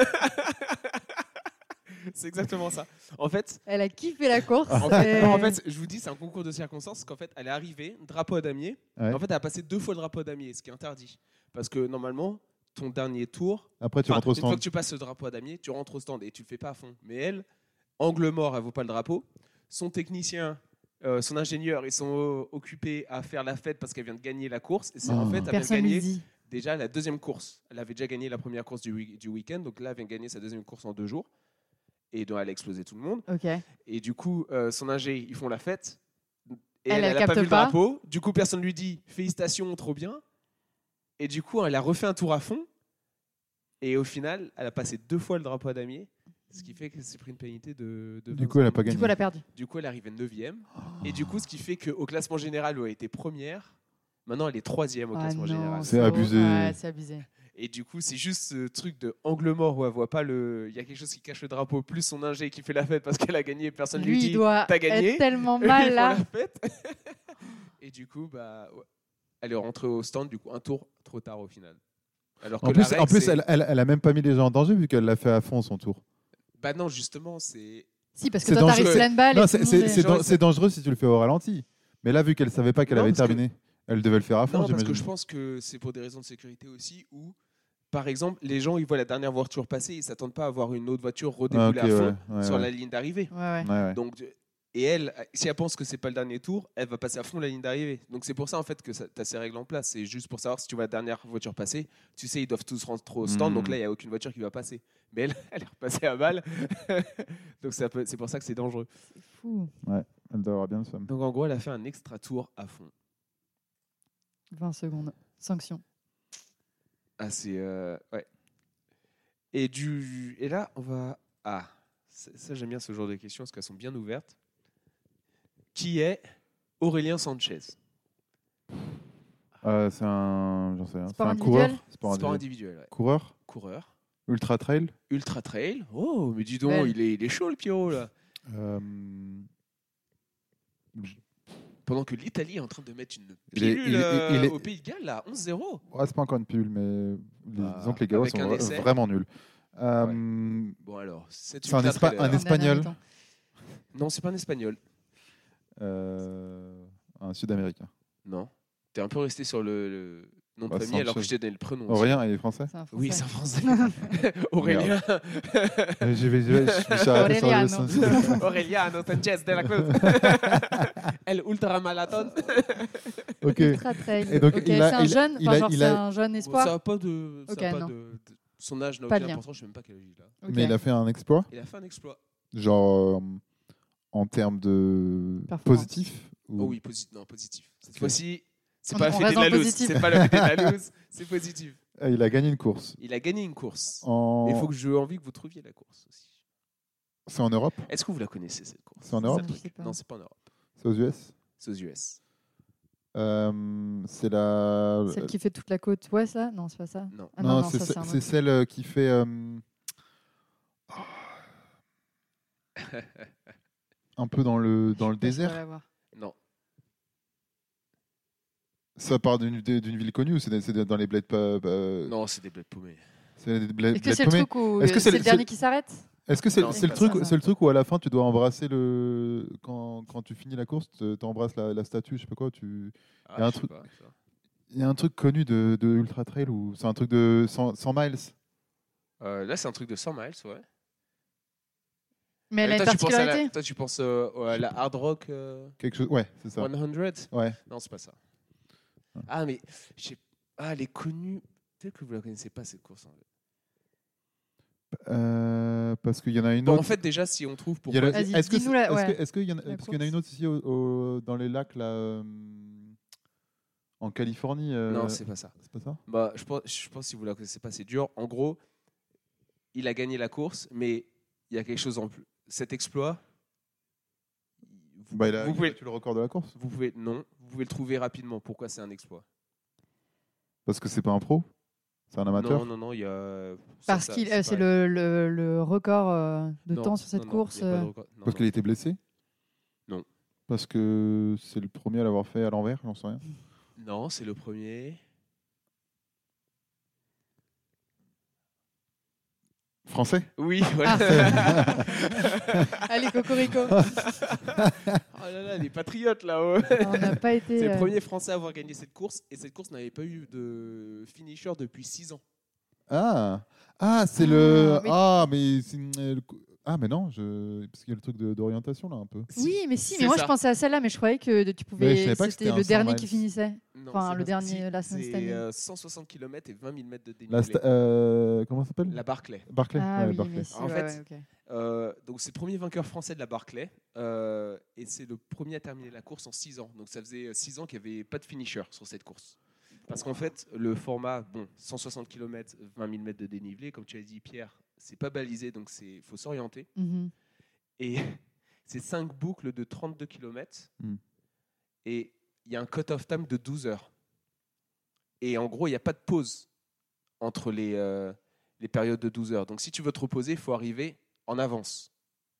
C'est exactement ça. En fait, Elle a kiffé la course. en et- fait, non, en fait, je vous dis, c'est un concours de circonstances. Qu'en fait, elle est arrivée, drapeau à damier. Ouais. En fait, elle a passé deux fois le drapeau à damier, ce qui est interdit. Parce que normalement, ton dernier tour, Après, tu enfin, rentres au une fois stand. que tu passes le drapeau à damier, tu rentres au stand et tu le fais pas à fond. Mais elle, angle mort, elle vaut pas le drapeau. Son technicien, euh, son ingénieur, ils sont euh, occupés à faire la fête parce qu'elle vient de gagner la course. Et c'est en Oh. fait, elle vient de Personne lui gagner dit. déjà la deuxième course. Elle avait déjà gagné la première course du, week- du week-end, donc là, elle vient de gagner sa deuxième course en deux jours. Et donc, elle a explosé tout le monde. Ok. Et du coup, euh, son ingé, ils font la fête. Et Elle, elle, elle n'a pas capte vu le pas. drapeau. Du coup, personne lui dit félicitations, trop bien. Et du coup, elle a refait un tour à fond. Et au final, elle a passé deux fois le drapeau à damier. Ce qui fait qu'elle s'est pris une pénalité de. de Du vingt coup, elle a pas secondes. gagné. Du coup, elle a perdu. Du coup, elle est arrivée neuvième. Et du coup, ce qui fait qu'au classement général, où elle était première, maintenant elle est troisième au Ah classement non, général. C'est haut. abusé. Ouais, c'est abusé. Et du coup, c'est juste ce truc de angle mort où elle voit pas le. Il y a quelque chose qui cache le drapeau, plus son ingé qui fait la fête parce qu'elle a gagné. Personne lui Lui, dit. il doit t'as gagné. être tellement Eux, ils mal font là. la fête. Et du coup, bah, ouais. Elle est rentrée au stand, du coup, un tour trop tard au final. Alors que En la plus, règle, en plus c'est- elle, elle, elle a même pas mis les gens en danger vu qu'elle l'a fait à fond son tour. Bah non, justement, c'est. Si, parce que C'est toi, t'arrives dangereux. plein de balles. Non, et c'est tout le monde c'est- est- c'est Genre, dan- c'est- c'est dangereux si tu le fais au ralenti. Mais là, vu qu'elle savait pas qu'elle Non, avait parce que- terminé, elle devait le faire à fond, Non, parce que j'imagine. je pense que c'est pour des raisons de sécurité aussi, où, par exemple, les gens, ils voient la dernière voiture passer, ils s'attendent pas à voir une autre voiture Ah, redébouler ok, à fond ouais, ouais, sur ouais. la ligne d'arrivée. Ouais, ouais. Ouais, ouais. Donc, et elle, si elle pense que c'est pas le dernier tour, elle va passer à fond la ligne d'arrivée. Donc c'est pour ça en fait que tu as ces règles en place. C'est juste pour savoir si tu vois la dernière voiture passer. Tu sais, ils doivent tous rentrer au stand, Mm. donc là il n'y a aucune voiture qui va passer. Mais elle, elle est repassée à balle. Donc ça peut- c'est pour ça que c'est dangereux. C'est fou. Elle doit avoir bien le somme. Donc en gros, elle a fait un extra tour à fond. vingt secondes. Sanction. Ah, c'est. euh, ouais. Et, du, et là, on va. Ah, ça, ça, j'aime bien ce genre de questions parce qu'elles sont bien ouvertes. Qui est Aurélien Sanchez? Euh, c'est un, j'en sais rien. C'est Sport un individuel coureur. Sport Sport individuel. individuel. Ouais. Coureur. Coureur. Ultra trail. Ultra trail. Oh, mais dis donc, Belle. il est, il est chaud le Pierrot là. Euh, Pendant que l'Italie est en train de mettre une Il est- pilule il est- euh, il est- au Pays de Galles là, onze zéro. ouais, c'est pas encore une pilule, mais les- Bah, disons que les Gallois avec sont un vra- essai. vraiment nuls. Euh, Bon alors, c'est C'est un ultra espa- trailer. un En Espagnol. dernière mi-temps. Non, c'est pas un espagnol. euh, un Sud-Américain. Non. T'es un peu resté sur le, le nom de Bah, famille alors que Sanchez. je t'ai donné le prénom. aussi. Aurélien, il est français. C'est un Français. Oui, c'est un français. Aurélien. Euh, j'y vais- j'y vais- je me suis arrêté sur le- Aureliano. Aureliano Sanchez de la Cruz. El ultramarathon. Ok. Ultra trail. Et donc, Ok, il a- c'est un il a- jeune, il enfin, a- genre il c'est a- un jeune Bon, espoir. ça a pas de, ça Ok, a pas non. de, de- son âge n'a Pas aucune de lien. importance. Je sais même pas quel âge il a. Ok. Mais il a fait un exploit, Il a fait un exploit. genre euh, en termes de Performance. positif. ou- Oh oui, positif. Non, positif. Cette Ok. fois-ci, c'est On- pas on la fête reste de la dans le loose. positif. C'est pas la fête de la loose. C'est positif. Ah, il a gagné une course. Il a gagné une course. En... Mais il faut que j'ai envie que vous trouviez la course aussi. C'est en Europe. Est-ce que vous la connaissez cette course? C'est en Europe le Je truc. sais pas. Non, c'est pas en Europe. C'est aux U S. C'est aux U S. Euh, c'est la. Celle qui fait toute la côte ouest, là? Non, c'est pas ça. Non. Ah non, non, c'est ça, c'est- c'est un c'est autre. celle euh, qui fait. euh, un peu dans le dans le Je dois désert. l'avoir. Non. Ça part d'une d'une ville connue ou c'est c'est dans les bleds pas. pas- Non, c'est des bleds paumés. C'est des bleds Est-ce que bleds c'est le paumés. truc où Est-ce que euh, c'est c'est le- le c'est- dernier qui s'arrête? Est-ce que c'est Non, c'est c'est le pas truc ça, ça. c'est le truc où à la fin tu dois embrasser le quand, quand tu finis la course tu embrasses la, la statue je sais pas quoi tu Ah, Il y a un je sais truc- pas, ça. il y a un truc connu de, de Ultra Trail ou c'est un truc de cent, cent miles. Euh, là, c'est un truc de cent miles, ouais. Mais elle a Et une toi, tu penses à la, particularité. toi, tu penses euh, à la hard rock euh, Quelque chose ouais c'est ça. cent? Ouais. Non, c'est pas ça. Ah. Ah, mais je sais- ah, elle est connue. Peut-être que vous la connaissez pas cette course. En fait. Euh, parce qu'il y en a une Bon, autre. en fait, déjà, si on trouve Il y a pourquoi. le- Vas-y, est-ce que dis-nous c'est- la- est-ce ouais. que- est-ce qu'il y en a, La parce qu'il y en a une course. autre ici au- au- dans les lacs là euh, en Californie. euh, Non, c'est pas ça. c'est pas ça. Bah, je pense, je pense que si vous la connaissez pas, c'est dur. En gros, il a gagné la course, mais il y a quelque chose en plus. Cet exploit, vous, Bah, il a, vous il a pouvez, battu le record de la course. vous pouvez, non, vous pouvez le trouver rapidement. Pourquoi c'est un exploit? Parce que c'est pas un pro, c'est un amateur. Non, non, non, il y a. Parce ça, ça, qu'il euh, c'est pas- le, le, le record euh, de Non, temps sur cette non, non, course. il y a pas de euh, record. Non, Parce non. qu'il a été blessé. Non. Parce que c'est le premier à l'avoir fait à l'envers, j'en sais rien. Non, c'est le premier. Français? Oui, voilà. Allez, Cocorico. Oh là là, les patriotes là-haut. On n'a pas été. C'est le euh, premier Français à avoir gagné cette course et cette course n'avait pas eu de finisher depuis six ans. Ah, ah c'est Ah, le. oui. Ah, mais. c'est- euh, le co- Ah, mais non, je... parce qu'il y a le truc de- d'orientation là un peu. Oui, mais si, C'est mais moi ça. je pensais à celle-là, mais je croyais que tu Mais pouvais. je savais pas que C'était c'était un le cent dernier miles. qui finissait. Non, Enfin, c'est le pas- dernier, si, la semaine c'est cette année. euh, cent soixante kilomètres et vingt mille mètres de La dénivelé. sta- euh, Comment ça s'appelle? La Barclay. Barclay. Ah ouais, oui, Barclay. mais si, En ouais, fait, ouais, ok. Euh, donc c'est le premier vainqueur français de la Barclay euh, et c'est le premier à terminer la course en six ans. Donc ça faisait six ans qu'il n'y avait pas de finisher sur cette course. Parce qu'en fait, le format, bon, cent soixante kilomètres, vingt mille mètres de dénivelé, comme tu as dit Pierre, c'est pas balisé, donc il faut s'orienter. Mhm. Et c'est cinq boucles de trente-deux kilomètres Mm. et il y a un cut-off time de douze heures. Et en gros, il n'y a pas de pause entre les, euh, les périodes de douze heures. Donc si tu veux te reposer, il faut arriver en avance.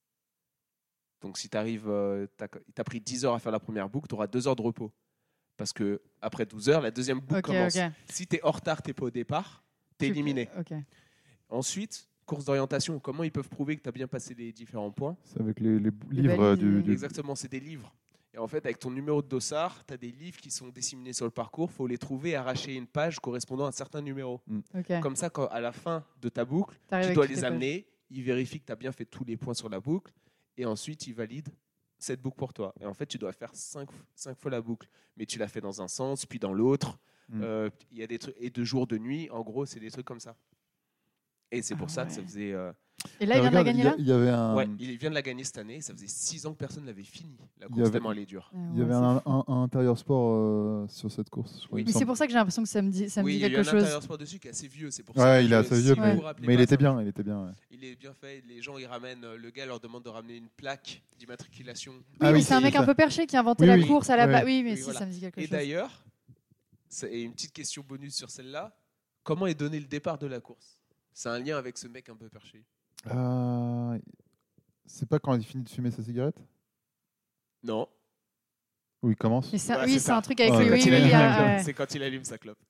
Donc si tu arrives, euh, il t'a pris dix heures à faire la première boucle, tu auras deux heures de repos. Parce que après douze heures, la deuxième boucle Ok, commence. ok. Si tu es en retard, tu n'es pas au départ, tu es Tu- éliminé. Ok. Ensuite, course d'orientation, comment ils peuvent prouver que tu as bien passé les différents points? C'est avec les, les Les livres euh, du, balises. du- Exactement, c'est des livres. Et en fait, avec ton numéro de dossard, tu as des livres qui sont disséminés sur le parcours. Il faut les trouver et arracher une page correspondant à un certain numéro. Ok. Comme ça, quand, à la fin de ta boucle, T'arrives tu avec dois toutes les tes pages. amener. Il vérifie que tu as bien fait tous les points sur la boucle. Et ensuite, il valide cette boucle pour toi. Et en fait, tu dois faire cinq, cinq fois la boucle. Mais tu l'as fait dans un sens, puis dans l'autre. Mm. Euh, il y a des trucs, et de jour, de nuit. En gros, c'est des truurs comme ça. Et c'est pour Ah ça que ouais. ça faisait... euh, Et là, il vient de la Regarde, gagner il y a- là Il y avait un. ouais, il vient de la gagner cette année. Ça faisait six ans que personne n'avait fini la Il y course, avait- tellement elle est dure. Ah Il y ouais, avait c'est un, fou. un- un intérieur sport euh, sur cette course. Je crois, Oui. il me Mais c'est semble. pour ça que j'ai l'impression que ça me dit, ça me Oui, dit il y a eu quelque un chose. intérieur sport dessus qui est assez vieux. C'est pour Ouais, ça il que est je- assez si vieux, vous mais, vous rappelez mais il pas, était ça- bien, il était bien. ouais. Il est bien fait. Les gens, ils ramènent. euh, Le gars leur demande de ramener une plaque d'immatriculation. Oui, Ah mais oui, c'est un c'est mec ça. un peu perché qui a inventé Oui, la oui. course à la Ouais. base. Oui, mais Oui, si, voilà. ça me dit quelque Et chose. d'ailleurs, c'est et une petite question bonus sur celle-là. Comment est donné le départ de la course? C'est un lien avec ce mec un peu perché. Euh, C'est pas quand il finit de fumer sa cigarette? Non. Ou il commence? Mais c'est un- Ouais, oui, c'est c'est ça. un truc avec Ouais, lui. quand Oui, il oui, allume il y sa a- clope. ouais. C'est quand il allume sa clope.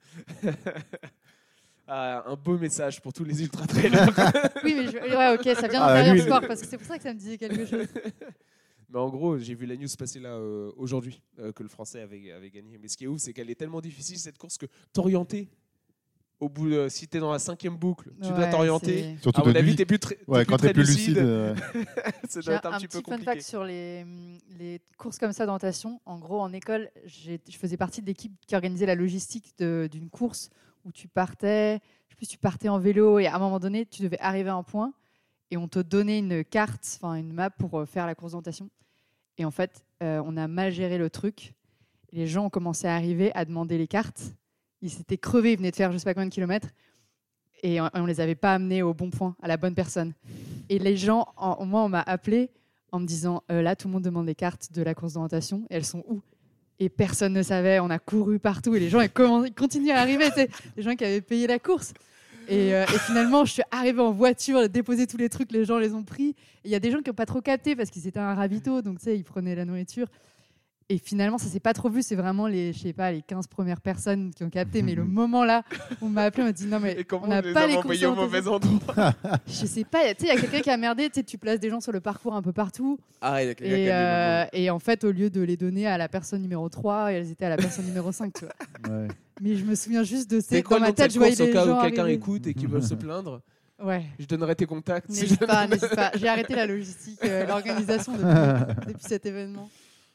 Ah, un beau message pour tous les ultra trailers. Oui, mais je- ouais, ok, ça vient Ah, d'intérieur lui, sport parce que c'est pour ça que ça me disait quelque chose. Mais en gros, j'ai vu la news passer là euh, aujourd'hui euh, que le Français avait, avait gagné. Mais ce qui est ouf, c'est qu'elle est tellement difficile cette course que t'orienter. Au bout, de, si t'es dans la cinquième boucle, tu dois Ouais, t'orienter. c'est- Surtout À mon de avis, nuit. t'es plus, très- t'es Ouais, plus quand très t'es plus lucide. euh, Ça J'ai doit un, être un, un petit peu petit fun compliqué. fact sur les, les courses comme ça d'orientation. En gros, en école, j'ai- je faisais partie de l'équipe qui organisait la logistique de- d'une course où tu partais, je sais plus, tu partais en vélo et à un moment donné, tu devais arriver à un point et on te donnait une carte, enfin une map pour euh, faire la course d'orientation. Et en fait, euh, on a mal géré le truc. Les gens ont commencé à arriver à demander les cartes. Ils s'étaient crevés, ils venaient de faire je sais pas combien de kilomètres. Et on, on les avait pas amenés au bon point, à la bonne personne. Et les gens, en, moi, on m'a appelé en me disant euh, là, tout le monde demande les cartes de la course d'orientation. Et elles sont où? Et personne ne savait. On a couru partout et les gens ils, commen- ils continuaient à arriver. C'est les gens qui avaient payé la course. Et, euh, et finalement, je suis arrivée en voiture, j'ai déposé tous les trucs, les gens les ont pris. Et il y a des gens qui n'ont pas trop capté parce qu'ils étaient à un ravito, donc tu sais, ils prenaient la nourriture. Et finalement, ça s'est pas trop vu. C'est vraiment les, je sais pas, les quinze premières personnes qui ont capté. Mais le moment là, on m'a appelé, on m'a dit non mais Et comment on n'a on les pas a les envoyés au courses mauvais d'orientation. endroit? Je sais pas. Tu sais, il y a quelqu'un qui a merdé. Tu sais, tu places des gens sur le parcours un peu partout. Ah, il y a quelqu'un qui Et, a mis le euh, et en fait, au lieu de les donner à la personne numéro trois, elles étaient à la personne numéro cinq. Tu vois. ouais. Mais je me souviens juste de C'est ces. quoi Dans le nom ma de tête, cette je voyais course au les cas gens où quelqu'un arriver. écoute et qui veut se plaindre? Ouais. Je donnerai tes contacts. si N'hésite je- pas, n'hésite pas. J'ai arrêté la logistique, euh, l'organisation depuis, depuis cet événement.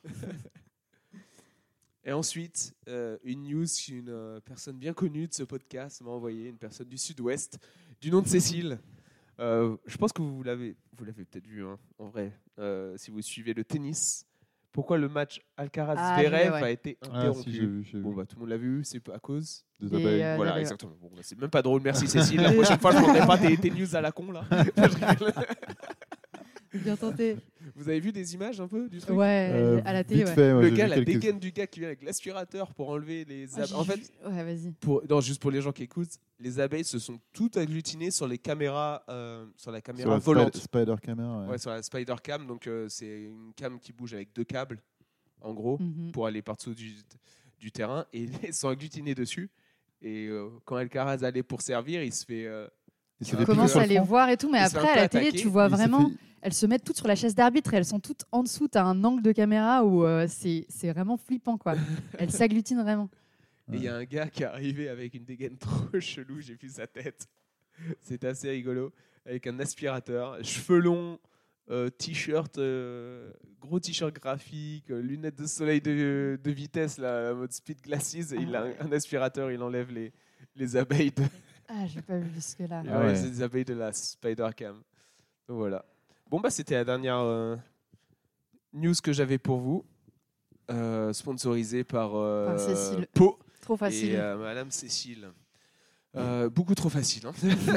Et ensuite, euh, une news qu'une euh, personne bien connue de ce podcast m'a envoyé, une personne du Sud-Ouest, du nom de Cécile. Euh, je pense que vous l'avez, vous l'avez peut-être vu, hein, en vrai, euh, si vous suivez le tennis. Pourquoi le match Alcaraz-Zverev Ah, ouais. a été Ah, interrompu? si, j'ai vu. j'ai vu. Bon, bah, tout le monde l'a vu, c'est à cause. Des Et, abeilles. euh, Voilà, j'avais- exactement. Bon, bah, c'est même pas drôle, merci Cécile. La prochaine fois, je ne prendrai pas tes, tes news à la con, là. Je rigole. Bien tenté. Vous avez vu des images un peu du truc? Ouais, Euh, à la télé. vite Ouais. fait, ouais, Le j'ai gars, vu la quelques- dégaine du gars qui vient avec l'aspirateur pour enlever les Ah, abeilles. j'ai En fait, vu- ouais, vas-y. pour, non, juste pour les gens qui écoutent, les abeilles se sont toutes agglutinées sur les caméras, euh, sur la sur caméra la volante. Spi- Spider Camera. ouais. Ouais, sur la Spider Cam. Donc, euh, c'est une cam qui bouge avec deux câbles, en gros, Mhm. pour aller partout du, du terrain. Et ils sont agglutinés dessus. Et euh, quand Alcaraz allait pour servir, il se fait euh, Il s'est Tu fait piquer commences sur à le les front. voir et tout, mais Il s'est après, un à peu la télé, attaqué. tu vois Il s'est vraiment, fait- elles se mettent toutes sur la chaise d'arbitre et elles sont toutes en dessous. Tu as un angle de caméra où euh, c'est c'est vraiment flippant, quoi. Elles s'agglutinent vraiment. Et il y a un gars qui est arrivé avec une dégaine trop chelou, j'ai vu sa tête. C'était assez rigolo. Avec un aspirateur, cheveux longs, euh, t-shirt, euh, gros t-shirt graphique, euh, lunettes de soleil de, de vitesse, là, mode speed glasses. Et il a un, un aspirateur, il enlève les, les abeilles de, Ah, j'ai pas vu jusque-là. il Ah enlève ouais. les abeilles de la Spider Cam. Donc voilà. Bon, bah, c'était la dernière euh, news que j'avais pour vous. Euh, sponsorisée par, euh, Par Cécile. Pau. Trop facile. Et euh, Madame Cécile. Euh, beaucoup trop facile. Hein.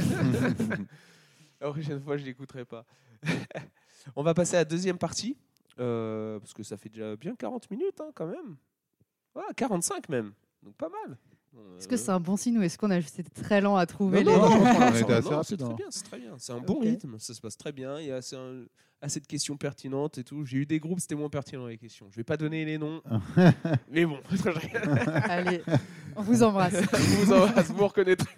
La prochaine fois, je ne l'écouterai pas. On va passer à la deuxième partie. Euh, parce que ça fait déjà bien quarante minutes hein, quand même. Ouais, quarante-cinq même. Donc pas mal. Est-ce que c'est un bon signe ou est-ce qu'on a juste été très lent à trouver Non, les... non, non, franchement, non, on a été non, assez non, rapide, c'est très hein. bien, c'est très bien. C'est un bon Ok. rythme, ça se passe très bien. Il y a assez, un- assez de questions pertinentes et tout. J'ai eu des groupes, c'était moins pertinent les questions. Je vais pas donner les noms, mais bon. Allez, on vous embrasse. Je vous embrasse, vous reconnaîtrez.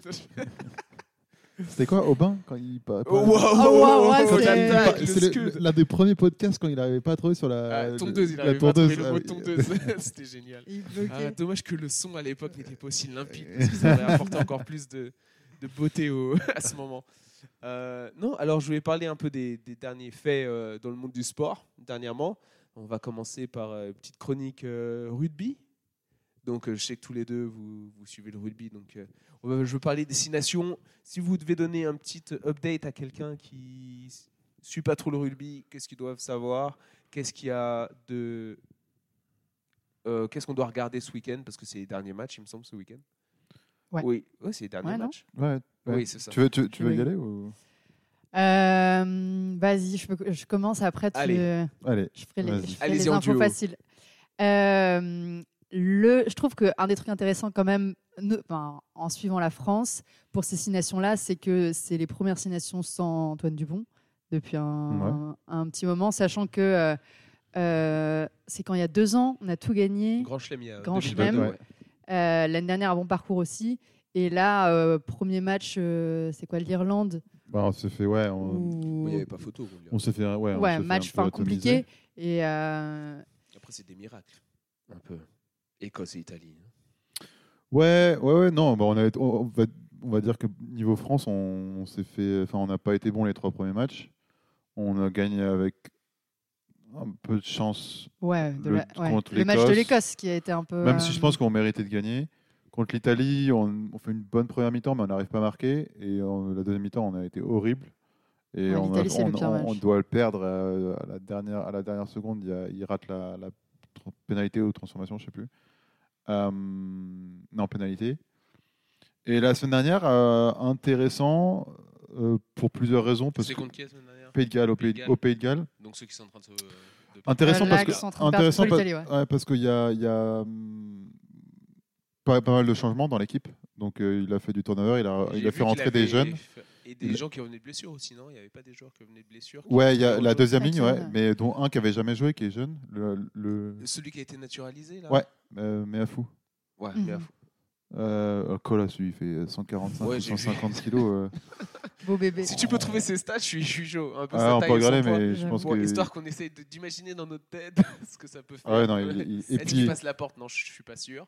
C'était quoi, Aubin quand il pa- Oh, wow, Oh, wow, ouais, Quand c'est- il- il- l'attaque, le c'est le- scud. l'un des premiers podcasts quand il n'arrivait pas à trouver sur la, Ah, tondeuse, il la avait pas trouvé le ah mot oui. tondeuse. C'était génial. Il bloquait. Ah, dommage que le son à l'époque n'était pas aussi limpide, parce que ça aurait apporté encore plus de, de beauté au, à ce moment. Euh, non, alors je voulais parler un peu des, des derniers faits euh, dans le monde du sport dernièrement. On va commencer par euh, une petite chronique euh, rugby. Donc euh, je sais que tous les deux vous, vous suivez le rugby, donc euh, on va- je veux parler des six nations. Si vous devez donner un petit update à quelqu'un qui ne suit pas trop le rugby, qu'est-ce qu'ils doivent savoir, qu'est-ce qu'il y a de Euh, qu'est-ce qu'on doit regarder ce week-end? Parce que c'est les derniers matchs, il me semble, ce week-end. Ouais. Oui, ouais, c'est les derniers Ouais, non matchs. Ouais, ouais. Oui, c'est ça. Tu veux, tu, tu veux y Oui. aller ou... Euh, Vas-y, je, peux- je commence après. Tu, Allez. Allez. je ferai les, Vas-y. je ferai Allez-y les en infos duo. faciles. Euh, le, je trouve qu'un des trucs intéressants quand même, ne- enfin, en suivant la France, pour ces six nations-là, c'est que c'est les premières six nations sans Antoine Dupont depuis un, un petit moment, sachant que euh, euh, c'est quand il y a deux ans, on a tout gagné. Grand Chelem, il y a Grand deux mille Chelem. vingt-deux, Ouais. Euh, L'année dernière, un bon parcours aussi. Et là, euh, premier match, euh, c'est quoi, l'Irlande Bah, on s'est fait, ouais, on, où- Bon, il n'y avait pas photo. on dirait. on s'est fait, ouais, on Ouais, s'est fait match un peu fin atomiser. compliqué. Et euh, Après, c'est des miracles. Un peu. Écosse et Italie. Ouais, ouais, ouais, non, bah, on, a, été- on, on va, on va dire que niveau France, on, on s'est fait, enfin, on n'a pas été bon les trois premiers matchs. On a gagné avec un peu de chance, ouais, de Le- la- ouais, contre le match de l'Écosse. l'Écosse qui a été un peu. même si je euh, pense qu'on méritait de gagner. Contre l'Italie, on, on fait une bonne première mi-temps, mais on n'arrive pas à marquer. Et en, la deuxième mi-temps, on a été horrible. Et Ouais, on, a- l'Italie, c'est le on- pire on- match. on doit le perdre à, à la dernière, à la dernière seconde. Il, y a- il rate la, la tr- pénalité ou transformation, je ne sais plus. Euh, non, pénalité. Et la semaine dernière, euh, intéressant euh, pour plusieurs raisons. Parce C'est que contre qui la semaine dernière? Pays de Galles, au, Pays Pays, de Galles. au Pays de Galles. Donc ceux qui sont en train de se. de- Intéressant Là, parce qui que sont en train de perdre intéressant contre parce, l'Italie, ouais. ouais, parce qu'il y a, il y a hum, pas, pas mal de changements dans l'équipe. Donc euh, il a fait du turnover, il a, J'ai il a vu fait rentrer qu'il des avait jeunes. fait- Et des Il- gens qui revenaient de blessure aussi, non? Il n'y avait pas des joueurs qui revenaient de blessure qui Ouais, il y a étaient la au- deuxième ligne, ouais, Hakim. mais dont un qui avait jamais joué, qui est jeune, le, le Celui qui a été naturalisé, là? Ouais. euh, mais à fou. Ouais, Mhm. mais à fou. Euh, Colas, lui, il fait cent quarante-cinq Ouais, ou j'ai cent cinquante kilos. euh. Beau bébé. Si tu peux trouver ses stats, je suis, je suis chaud. Un peu Ah, sa on taille peut et son regarder, poids. mais je pense Bon, que. histoire qu'on essaye de- d'imaginer dans notre tête ce que ça peut faire. Ah ouais, non, il- il- et Est-ce qu'il puis- passe la porte? Non, je suis pas sûr.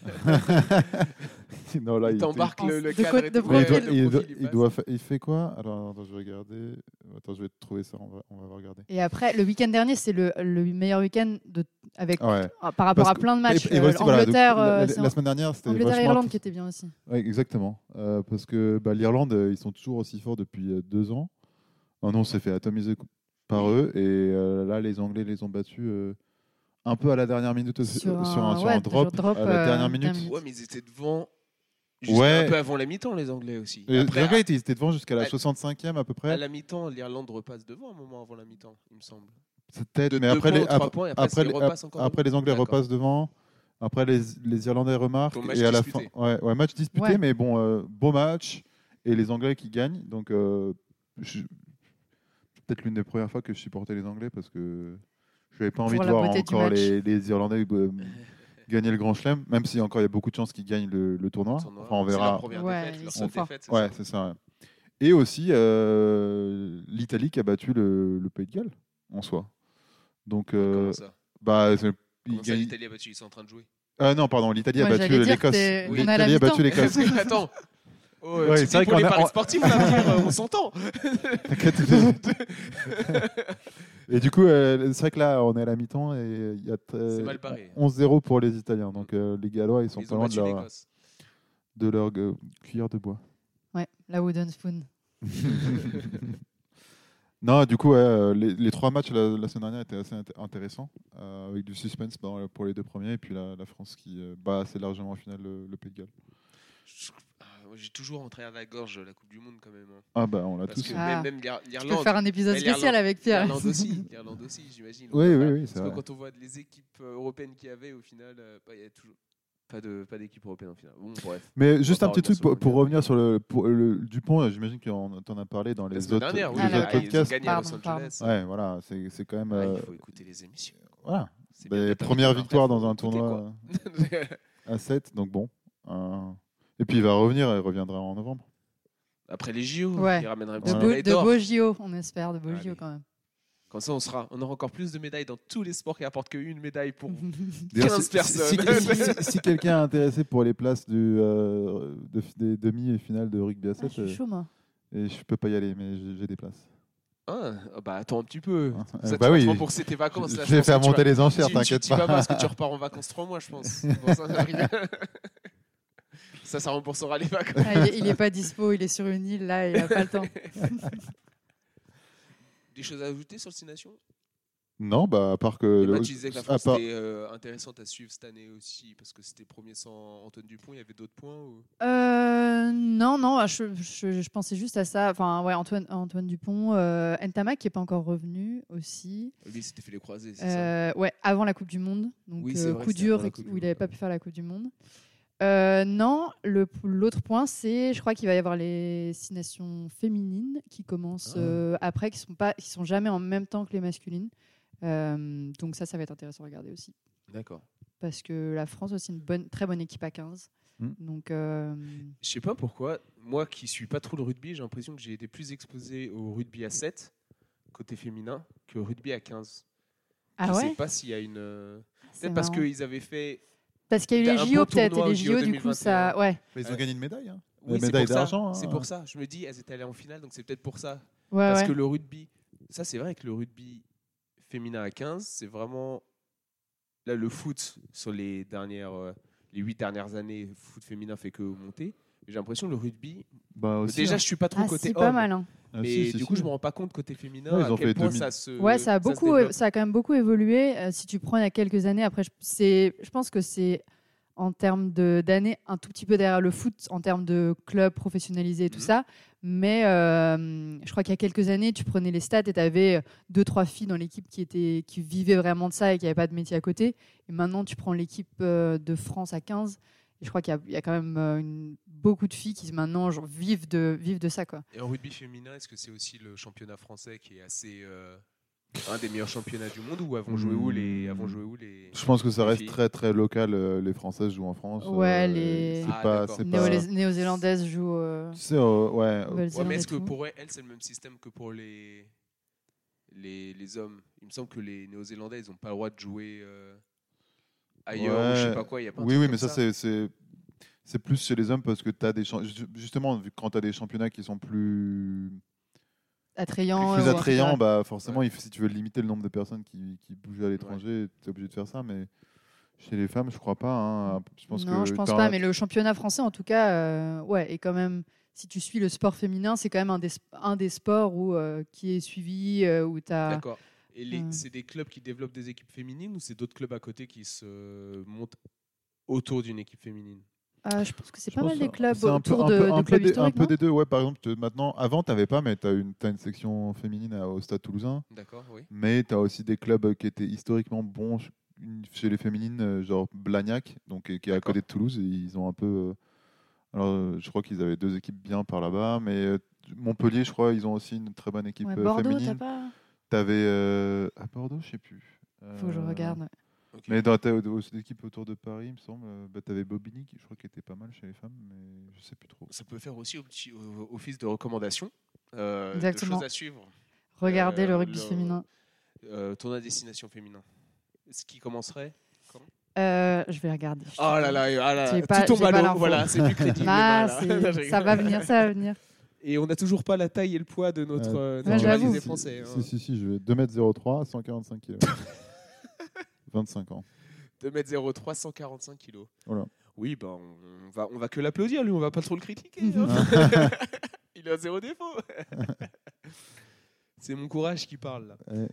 non, là, il, T'embarques le, le De cadre côté- et de tout. mais il, doit, profil. Le il, doit, profil, il passe. doit fa- il fait quoi? Alors, attends, je vais regarder. Attends, je vais trouver ça, on va, on va regarder. Et après, le week-end dernier, c'est le, le meilleur week-end de, avec, Ah ouais. ah, par rapport Parce à que- plein de matchs. Et- et Euh, voici, voilà, donc, Angleterre, la, euh, la- c'est la un- semaine dernière, c'était Angleterre et vachement Irlande int- qui était bien aussi. Ouais, exactement. Euh, parce que bah, l'Irlande, euh, ils sont toujours aussi forts depuis euh, deux ans. Oh non, on s'est fait atomiser co- par eux. Et euh, là, les Anglais les ont battus euh, un peu à la dernière minute aussi, Sur euh, sur un- un, sur ouais, un drop, sur drop, à la euh, dernière minute. dernière minute. Ouais, mais ils étaient devant. Jusqu'à Ouais. un peu avant la mi-temps, les Anglais aussi. Et Après, les Anglais, ils étaient devant jusqu'à la à- soixante-cinquième à peu à, près. la mi-temps, l'Irlande repasse devant un moment avant la mi-temps, il me semble. C'est peut-être, De mais deux après, points les, ou trois après, points, et après, après, ils les- repassent encore après, les Anglais D'accord. repassent devant. Après, les, les Irlandais remarquent. Ton match Et à la disputé. fin, ouais, ouais, match disputé, Ouais. mais bon, euh, beau match. Et les Anglais qui gagnent. Donc, euh, je- c'est peut-être l'une des premières fois que je supportais les Anglais parce que je n'avais pas envie Pour de la voir beauté du encore match. les, les Irlandais euh, gagner le Grand Chelem, même si encore il y a beaucoup de chances qu'ils gagnent le, le tournoi. Tournoi. Enfin, on C'est leur verra. première Ouais, défaite, ils leur sont seule forts. défaite, c'est Ouais, ça. c'est ça. ouais. Et aussi euh, l'Italie qui a battu le, le Pays de Galles en soi. Donc, euh, Comment ça bah, c'est- Comment il ça, gagne- l'Italie a battu, ils sont en train de jouer. Ah non, pardon, l'Italie a Moi, battu j'allais dire, l'Écosse. t'es- on est à la L'Italie a battu mi-temps. l'Écosse. Attends. Oh, Ouais, tu c'est vrai dis pour les qu'on a- paris on- sportifs, là, Pierre, euh, on s'entend. T'inquiète. Et du coup, euh, c'est vrai que là, on est à la mi-temps et il y a euh, C'est mal barré. onze zéro pour les Italiens. Donc euh, les Gallois, ils sont Ils pas ont loin de battu leur, l'Écosse. de leur euh, cuillère de bois. Ouais, la wooden spoon. Non, du coup, ouais, euh, les, les trois matchs la, la semaine dernière étaient assez int- intéressants, euh, avec du suspense dans- pour les deux premiers, et puis la, la France qui euh, bat assez largement en finale le, le Pays de Galles. Je- ah, moi, J'ai toujours en travers de la gorge la Coupe du Monde quand même. hein. Ah bah, on l'a Parce tous. que Ah. même, même l'Ir- Tu peux l'Irlande. faire un épisode Mais spécial l'Irlande- avec Pierre. L'Irlande aussi, l'Irlande aussi, j'imagine. Oui, Enfin, oui, oui, c'est Parce que vrai. quand on voit les équipes euh, européennes qu'il y avait, au final, euh, bah, il y a toujours pas de pas d'équipe européenne en finale. Bon, bref. Mais juste va un pas petit revenir truc pour, sur le pour mondial. revenir sur le, pour le Dupont, j'imagine qu'on t'en a parlé dans La les semaine autres, dernière, oui, Ah, les là, autres ils ont podcasts. gagné à Los Pardon, pardon. Angeles. Ouais, voilà, c'est c'est quand même. Ah, euh, il faut écouter les émissions. voilà, C'est bien des d'être premières invité, victoires Martin, dans un faut écouter, tournoi quoi. à sept, donc bon. euh, Et puis il va revenir, il reviendra en novembre. Après les J O, Ouais. il ramènera un De, petit beaux- médaille de d'or. beaux J O, on espère, de beaux J O Allez. quand même. Comme ça, on, sera, on aura encore plus de médailles dans tous les sports qui apportent qu'une médaille pour D'ailleurs, quinze si- personnes. Si, si- si- si quelqu'un est intéressé pour les places du, euh, de- des demi et finales de rugby à Ah, sept, je suis chaud, moi. et je peux pas y aller, mais j'ai j'ai des places. Ah, bah attends un petit peu. Ah, Ça, euh, bah tu vas oui. te rembourser tes vacances. Là, Je vais pense faire que tu monter vas- les enchères, tu- t'inquiète tu, tu vas pas. parce que tu repars en vacances trois mois, je pense. Bon, ça, arrive. ça, ça remboursera les vacances. Ah, il, est, il est pas dispo, il est sur une île là, il a pas le temps. Des choses à ajouter sur le Six Nations? Non, bah à part que. Les le- matchs, tu disais que la à France part- était euh, intéressante à suivre cette année aussi, parce que c'était premier sans Antoine Dupont. Il y avait d'autres points ou... Euh, non, non, je, je- je pensais juste à ça. Enfin, ouais, Antoine, Antoine Dupont, euh, Ntamak qui est pas encore revenu aussi. Lui, il s'était fait les croisés, c'est ça. Euh, ouais, avant la Coupe du Monde. Donc, Oui, c'est euh, vrai, coup c'était dur avant la Coupe où du il Monde, n'avait pas ouais. pu faire la Coupe du Monde. Euh, non, le- l'autre point, c'est, je crois qu'il va y avoir les Six Nations féminines qui commencent Ah. euh, après, qui sont pas, qui sont jamais en même temps que les masculines. Euh, donc ça, ça va être intéressant à regarder aussi, D'accord. parce que la France a aussi une bonne, très bonne équipe à quinze. Mm. Donc euh, Je sais pas pourquoi, moi qui suis pas trop le rugby, j'ai l'impression que j'ai été plus exposé au rugby à sept, côté féminin, qu'au rugby à quinze. ah je ouais, sais pas s'il y a une. euh, c'est Peut-être parce marrant. qu'ils avaient fait. Parce qu'il y a eu T'as les un J O bon peut-être, et tournoi les au J J O O du coup deux mille ça, ouais, Mais ils ont Ouais. gagné une médaille. Hein. Oui, La c'est médaille pour ça. d'argent, hein. C'est pour ça. Je me dis, elles étaient allées en finale, donc c'est peut-être pour ça. ouais, Parce ouais. que le rugby, ça c'est vrai que le rugby féminin à quinze, c'est vraiment. Là, le foot, sur les dernières. euh, les huit dernières années, le foot féminin fait que monter. Mais j'ai l'impression que le rugby. Bah aussi. Déjà, hein. je suis pas trop Ah, côté si, pas homme. mal. Hein. Ah, Mais si, si, du si. coup, je me rends pas compte côté féminin Ouais, ils à ont quel fait point deux mille. ça se. Ouais, ça a se beaucoup, développe. ça a quand même beaucoup évolué. Euh, si tu prends il y a quelques années, après, je, c'est, je pense que c'est en termes de, d'années un tout petit peu derrière le foot, en termes de club professionnalisé et tout Mhm. ça. Mais euh, je crois qu'il y a quelques années, tu prenais les stats et tu avais deux, trois filles dans l'équipe qui, étaient, qui vivaient vraiment de ça et qui n'avaient pas de métier à côté. Et maintenant, tu prends l'équipe euh, de France à quinze. Et je crois qu'il y a, il y a quand même euh, une- beaucoup de filles qui maintenant genre, vivent, de, vivent de ça. Quoi. Et en rugby féminin, est-ce que c'est aussi le championnat français qui est assez. euh, un des meilleurs championnats du monde ou avons joué où les. Avons joué où les... Je pense que ça les reste filles très très local. euh, Les Françaises jouent en France. Ouais, euh, les- C'est Ah, pas. d'accord. C'est Néo- pas... les Néo-Zélandaises jouent. euh, Tu sais, euh, ouais. Nouvelle-Zélande Ouais, mais et est-ce que tout. pour elles, elles, c'est le même système que pour les, les, les hommes? Il me semble que les Néo-Zélandais, ils n'ont pas le droit de jouer euh, ailleurs ou je sais Ouais. pas quoi. Il y a pas un Oui, truc oui, comme mais ça, c'est- c'est c'est plus chez les hommes parce que tu as des champ- ju- justement vu que quand tu as des championnats qui sont plus attrayants. plus euh, attrayants, ouais. bah forcément, Ouais. il faut- si tu veux limiter le nombre de personnes qui, qui bougent à l'étranger, tu es obligé de faire ça. Mais chez les femmes, je crois pas. Hein. Je pense non, que je pense t'as- pas, mais le championnat français, en tout cas, euh, ouais, est quand même. Si tu suis le sport féminin, c'est quand même un des, sp- un des sports où, euh, qui est suivi, euh, où tu as. D'accord. Et les- Hmm. c'est des clubs qui développent des équipes féminines ou c'est d'autres clubs à côté qui se montent autour d'une équipe féminine? Ah, je pense que c'est je pas pense mal des que clubs c'est un peu- autour un de, peu- de un peu clubs des- historiques. Un peu non des deux, ouais. Par exemple, te- maintenant, avant, tu n'avais pas, mais tu as une, t'as une section féminine à- au Stade Toulousain. D'accord, oui. Mais tu as aussi des clubs qui étaient historiquement bons ch- une- chez les féminines, euh, genre Blagnac, donc, qui est à D'accord. côté de Toulouse. Et ils ont un peu. euh, alors, euh, je crois qu'ils avaient deux équipes bien par là-bas. Mais euh, Montpellier, je crois, ils ont aussi une très bonne équipe Ouais, euh, Bordeaux, t'as féminine. pas Tu avais. à Bordeaux, je sais plus. Faut que je Euh, regarde. ouais. Ok. Mais dans ta aux équipes autour de Paris, il me semble, euh, bah, tu avais Bobigny, qui je crois qu'il était pas mal chez les femmes, mais je sais plus trop. Ça peut faire aussi au petit- au- office de recommandation, euh, de Exactement. choses à suivre. Regardez Euh, le rugby le- féminin. Euh, tournoi à destination féminin. Ce qui commencerait quand Euh, je vais regarder. Oh là là, ah là, J'ai tout pas- tombe j'ai à pas l'eau. l'info. Voilà, c'est plus crédible. Ah, Emma, là. c'est- Non, je ça rigole. va venir, ça va venir. Et on n'a toujours pas la taille et le poids de notre, Ouais. euh, Ouais, notre j'avoue. rivalisé Si, français. hein. Si, si, si, je vais deux mètres zéro trois, cent quarante-cinq kilos. vingt-cinq ans. deux mètres zéro trois, cent quarante-cinq kilos. Voilà. Oui, ben, on va, on va que l'applaudir, lui, on va pas trop le critiquer. hein. Il a zéro défaut. C'est mon courage qui parle là. Ouais.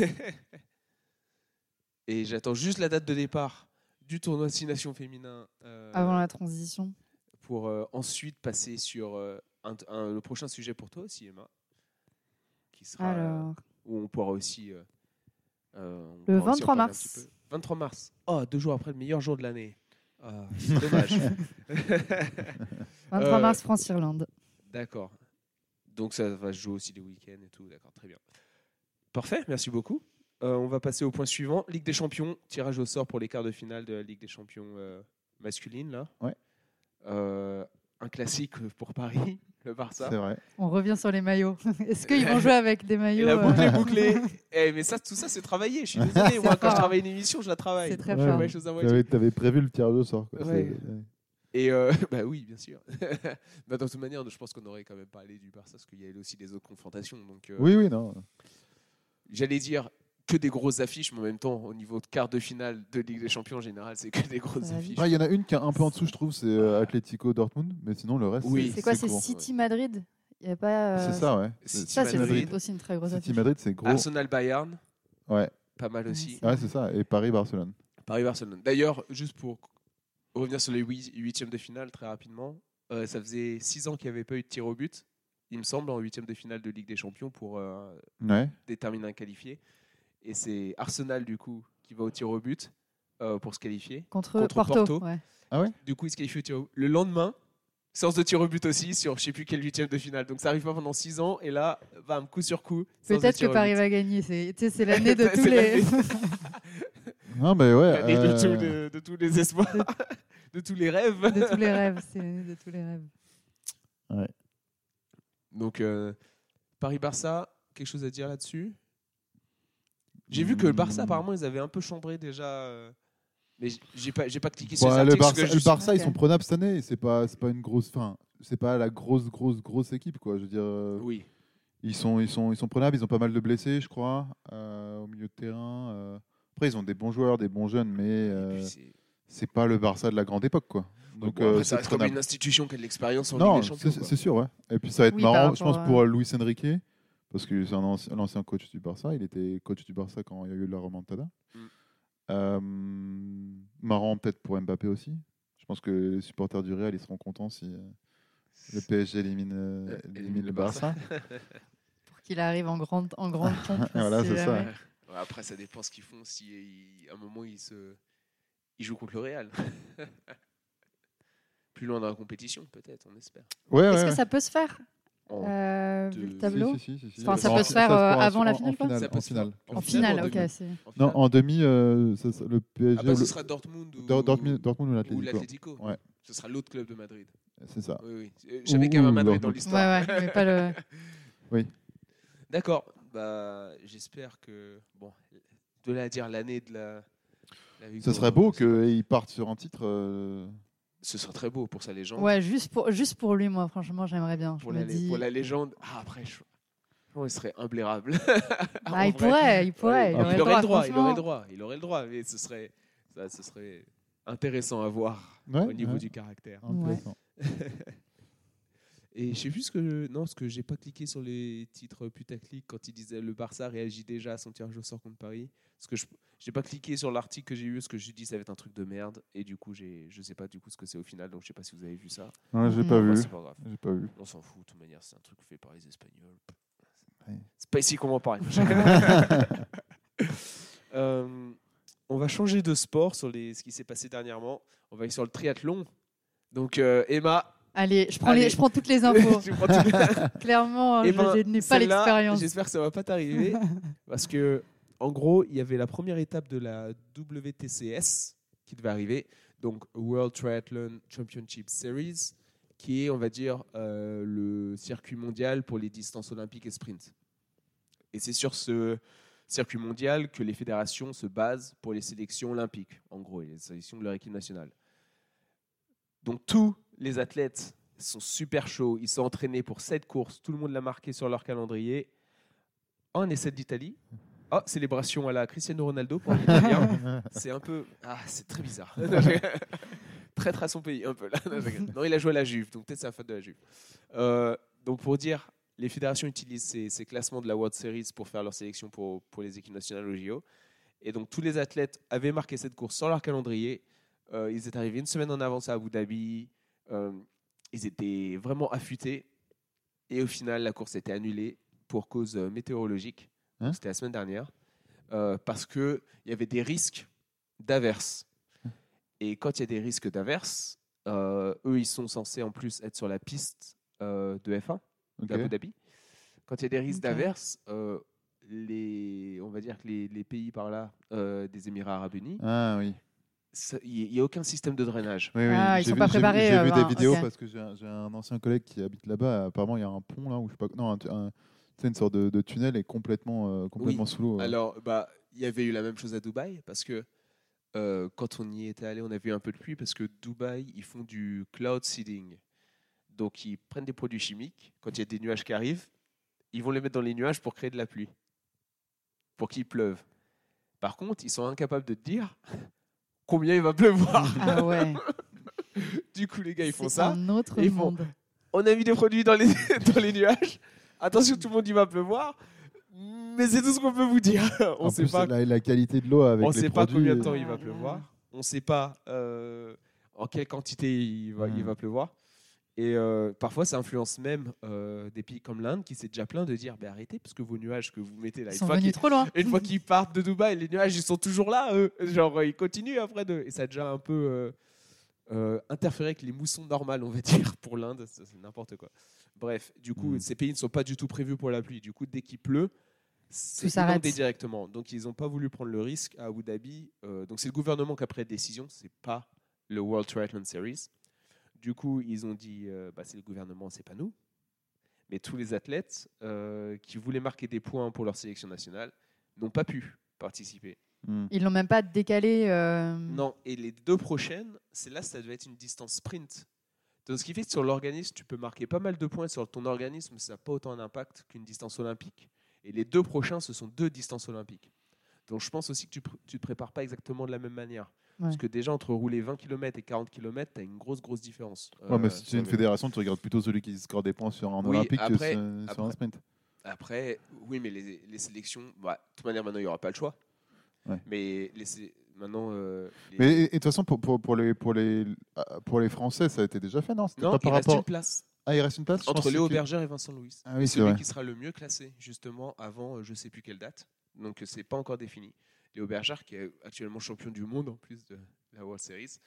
Et j'attends juste la date de départ du tournoi Six Nations féminin euh, Avant la transition. pour euh, ensuite passer sur euh, un, un- le prochain sujet pour toi aussi, Emma, qui sera euh, Alors, où on pourra aussi euh, euh, on Le pourra aussi en vingt-trois parler un mars. petit peu. vingt-trois mars. Oh, deux jours après le meilleur jour de l'année. Ah, c'est dommage. vingt-trois Euh, mars, France-Irlande. D'accord. Donc ça va se jouer aussi les week-ends et tout. D'accord, très bien. Parfait, merci beaucoup. Euh, on va passer au point suivant. Ligue des Champions, tirage au sort pour les quarts de finale de la Ligue des Champions euh, masculine. Là. Ouais. Euh, un classique pour Paris, le Barça. C'est vrai. On revient sur les maillots. Est-ce qu'ils vont jouer avec des Et maillots la boucle euh, est bouclée. Eh, mais ça, tout ça, c'est travaillé. Je suis désolé. C'est Moi, quand fort. je travaille une émission, je la travaille. C'est très Je fais fort. pas les choses à Tu moitié. avais, t'avais prévu le tirage au sort. Quoi. Ouais. C'est- ouais. Et euh, bah oui, bien sûr. Bah, de toute manière, je pense qu'on aurait quand même parlé du Barça parce qu'il y a aussi des autres confrontations. Donc, euh, Oui, oui, non. j'allais dire que des grosses affiches, mais en même temps, au niveau de quart de finale de Ligue des Champions en général, c'est que des grosses Ouais. affiches. Il y en a une qui est un peu en dessous, je trouve, c'est euh, Atlético Dortmund, mais sinon le reste, Oui. C'est quoi, c'est court. City-Madrid Il y a pas. euh, C'est ça, ouais. City Ça, c'est Madrid. aussi une très grosse City affiche. Madrid, c'est gros. Arsenal Bayern, Ouais, pas mal aussi. Ouais, ouais c'est ça. Et Paris-Barcelone. Paris Barcelone. D'ailleurs, juste pour revenir sur les huit- huitièmes de finale très rapidement, euh, ça faisait six ans qu'il n'y avait pas eu de tir au but, il me semble, en huitième de finale de Ligue des Champions pour euh, Ouais. déterminer un qualifié. Et c'est Arsenal, du coup, qui va au tir au but euh, pour se qualifier. Contre, Contre Porto. Porto. Ouais. Du coup, il se qualifie au tir au but. Le lendemain, séance de tir au but aussi sur je ne sais plus quel huitième de finale. Donc ça n'arrive pas pendant six ans. Et là, bam, coup sur coup. séance de Peut-être tir que au Paris but. va gagner. C'est tu sais, c'est l'année de C'est tous les. l'année. Non, mais ouais. L'année de, euh, tous les- de tous les espoirs, de tous les rêves. de tous les rêves. C'est l'année de tous les rêves. Donc, euh, Paris-Barça, quelque chose à dire là-dessus? J'ai vu que le Barça, Hmm. apparemment, ils avaient un peu chambré déjà. euh, Mais j- j'ai pas, j'ai pas cliqué Bah, sur les le articles. parce Barça, que je le suis- Barça, ils Ok. sont prenables cette année. C'est pas, c'est pas une grosse, fin, c'est pas la grosse, grosse, grosse équipe quoi. Je veux dire, euh, Oui. ils sont, ils sont, ils sont prenables. Ils ont pas mal de blessés, je crois, euh, au milieu de terrain. euh. Après, ils ont des bons joueurs, des bons jeunes, mais Et euh, puis, c'est- c'est pas le Barça de la grande époque quoi. Donc, Bon, après, euh, ça c'est reste comme prenable. une institution qui a de l'expérience en Non, Ligue des Champions. c'est quoi. c'est sûr, ouais. Et puis ça va être Oui, par marrant, je pense, rapport pour à- euh, Luis Enrique, parce que c'est un ancien, l'ancien coach du Barça. Il était coach du Barça quand il y a eu la remontada. Mm. Euh, marrant peut-être pour Mbappé aussi. Je pense que les supporters du Real ils seront contents si euh, le P S G élimine, euh, Euh, élimine élimine le le Barça. Pour qu'il arrive en grande, en grande pompe. Voilà, si c'est ça. jamais. Ouais, après, ça dépend ce qu'ils font. Si ils- à un moment, ils, se... ils jouent contre le Real. Plus loin dans la compétition, peut-être, on espère. Ouais, Est-ce ouais, que ouais. ça peut se faire En- euh, de- vu le Si, tableau Si, si, si, si, si. Enfin, ça En- peut se faire, se euh, fera avant la en- finale, en quoi finale, Ça peut en se faire. finale. En En finale, finale ou en ok. demi c'est- En Non, finale en demi, euh, ça- ça- le P S G Ah bah, ou ce le- sera Dortmund ou, Dor- Dortmund, Dortmund ou ou l'Atlético. l'Atlético. Ouais. Ce sera l'autre club de Madrid. C'est ça. Oui, oui. Euh, J'avais quand même un Ouh, Madrid dans Dortmund. l'histoire. Ouais, ouais, mais pas le. D'accord. Bah, j'espère que bon, de là à dire l'année de la. la Ça victoire, serait beau euh, qu'ils partent sur un titre. euh, Ce serait très beau pour sa légende. Ouais, juste pour, juste pour lui, moi, franchement, j'aimerais bien. Je Pour me la, dis. pour la légende. Ah, après, je... franchement, il serait imblairable. Bah, En il vrai. pourrait, il pourrait. Ouais, il aurait le droit, il aurait le droit, il aurait franchement. le droit, il aurait le droit, mais ce serait, ça, ce serait intéressant à voir Ouais, au niveau ouais. du caractère. Intéressant. Et je sais plus ce que non, ce que j'ai pas cliqué sur les titres putaclic quand il disait le Barça réagit déjà à son tirage au sort contre Paris. Parce que je j'ai pas cliqué sur l'article que j'ai eu, parce que j'ai dit ça va être un truc de merde, et du coup j'ai je sais pas du coup ce que c'est au final, donc je sais pas si vous avez vu ça. Ouais, j'ai Mhm. pas Bah, vu. c'est pas grave, J'ai pas vu. on s'en fout de toute manière, c'est un truc fait par les Espagnols. Ouais. C'est pas ici qu'on va en parler. Euh, on va changer de sport sur les, ce qui s'est passé dernièrement. On va aller sur le triathlon. Donc euh, Emma, Allez, je prends, Allez. les, je prends toutes les infos. tu prends tout- Clairement, Eh je, ben, je n'ai pas celle-là, l'expérience. J'espère que ça va pas t'arriver parce que en gros, il y avait la première étape de la W T C S qui devait arriver, donc World Triathlon Championship Series, qui est, on va dire, euh, le circuit mondial pour les distances olympiques et sprint. Et c'est sur ce circuit mondial que les fédérations se basent pour les sélections olympiques, en gros, et les sélections de leur équipe nationale. Donc tous les athlètes sont super chauds, ils sont entraînés pour cette course, tout le monde l'a marqué sur leur calendrier. Un essai d'Italie. Oh, célébration à la Cristiano Ronaldo pour l'Italien. C'est un peu... Ah, c'est très bizarre. Traître à son pays, un peu. Là. Non, il a joué à la Juve, donc peut-être c'est la faute de la Juve. Euh, donc pour dire, les fédérations utilisent ces, ces classements de la World Series pour faire leur sélection pour, pour les équipes nationales au J O. Et donc tous les athlètes avaient marqué cette course sur leur calendrier. Euh, ils étaient arrivés une semaine en avance à Abu Dhabi. Euh, ils étaient vraiment affûtés. Et au final, la course a été annulée pour cause météorologique. Hein? C'était la semaine dernière. Euh, parce qu'il y avait des risques d'averse. Et quand il y a des risques d'averse, euh, eux, ils sont censés en plus être sur la piste euh, de F un, okay. d'Abu Dhabi. Quand il y a des risques okay. d'averse, euh, les, on va dire que les, les pays par là, euh, des Émirats Arabes Unis, ah, oui. il n'y a aucun système de drainage. Oui, oui. Ah, ils sont vu, pas préparés. J'ai, j'ai vu euh, des ben, vidéos okay. parce que j'ai un, j'ai un ancien collègue qui habite là-bas. Apparemment, il y a un pont là où je sais pas. Non, un, un, c'est une sorte de, de tunnel et complètement, euh, complètement oui. sous l'eau. Alors, bah, il y avait eu la même chose à Dubaï parce que euh, quand on y était allé, on a vu un peu de pluie parce que Dubaï, ils font du cloud seeding. Donc, ils prennent des produits chimiques. Quand il y a des nuages qui arrivent, ils vont les mettre dans les nuages pour créer de la pluie, pour qu'il pleuve. Par contre, ils sont incapables de te dire combien il va pleuvoir. Ah ouais. Du coup, les gars, ils font c'est ça. Un autre ils monde. Font, on a mis des produits dans les, dans les nuages. Attention, tout le monde, il va pleuvoir. Mais c'est tout ce qu'on peut vous dire. On en sait plus, pas. La, la qualité de l'eau avec on les sait produits. pas combien de temps il va pleuvoir. On ne sait pas euh, en quelle quantité il va, mmh. il va pleuvoir. Et euh, parfois, ça influence même euh, des pays comme l'Inde qui s'est déjà plein de dire bah, arrêtez parce que vos nuages que vous mettez là, ils une sont fois venus trop loin. Une fois qu'ils partent de Dubaï, les nuages ils sont toujours là. Eux. Genre ils continuent après de. Et ça a déjà un peu euh, euh, interféré avec les moussons normales, on va dire, pour l'Inde. C'est, c'est n'importe quoi. Bref, du coup, mmh. ces pays ne sont pas du tout prévus pour la pluie. Du coup, dès qu'il pleut, c'est inondé directement. Donc ils n'ont pas voulu prendre le risque à Abu Dhabi. Euh, donc c'est le gouvernement qui a pris la décision. C'est pas le World Triathlon Series. Du coup, ils ont dit, euh, bah, c'est le gouvernement, c'est pas nous. Mais tous les athlètes euh, qui voulaient marquer des points pour leur sélection nationale n'ont pas pu participer. Mm. Ils l'ont même pas décalé. Euh... Non, et les deux prochaines, c'est là, ça devait être une distance sprint. Donc, ce qui fait que sur l'organisme, tu peux marquer pas mal de points sur ton organisme, ça n'a pas autant d'impact qu'une distance olympique. Et les deux prochains, ce sont deux distances olympiques. Donc, je pense aussi que tu ne pr- te prépares pas exactement de la même manière. Ouais. Parce que déjà, entre rouler vingt kilomètres et quarante kilomètres, tu as une grosse, grosse différence. Ouais, euh, mais si tu es une fédération, tu regardes plutôt celui qui score des points sur un oui, olympique après, que sur, après, sur un sprint. Après, oui, mais les, les sélections, bah, de toute manière, maintenant, il n'y aura pas le choix. Ouais. Mais les, maintenant. Euh, les... Mais de toute façon, pour, pour, pour, les, pour, les, pour les Français, ça a été déjà fait, non C'était Non, pas il par reste rapport... une place. Ah, il reste une place entre Léo Berger et Vincent Louis. Ah, oui, celui c'est qui sera le mieux classé, justement, avant je ne sais plus quelle date. Donc, ce n'est pas encore défini. Léo Berger, qui est actuellement champion du monde en plus de la World Series.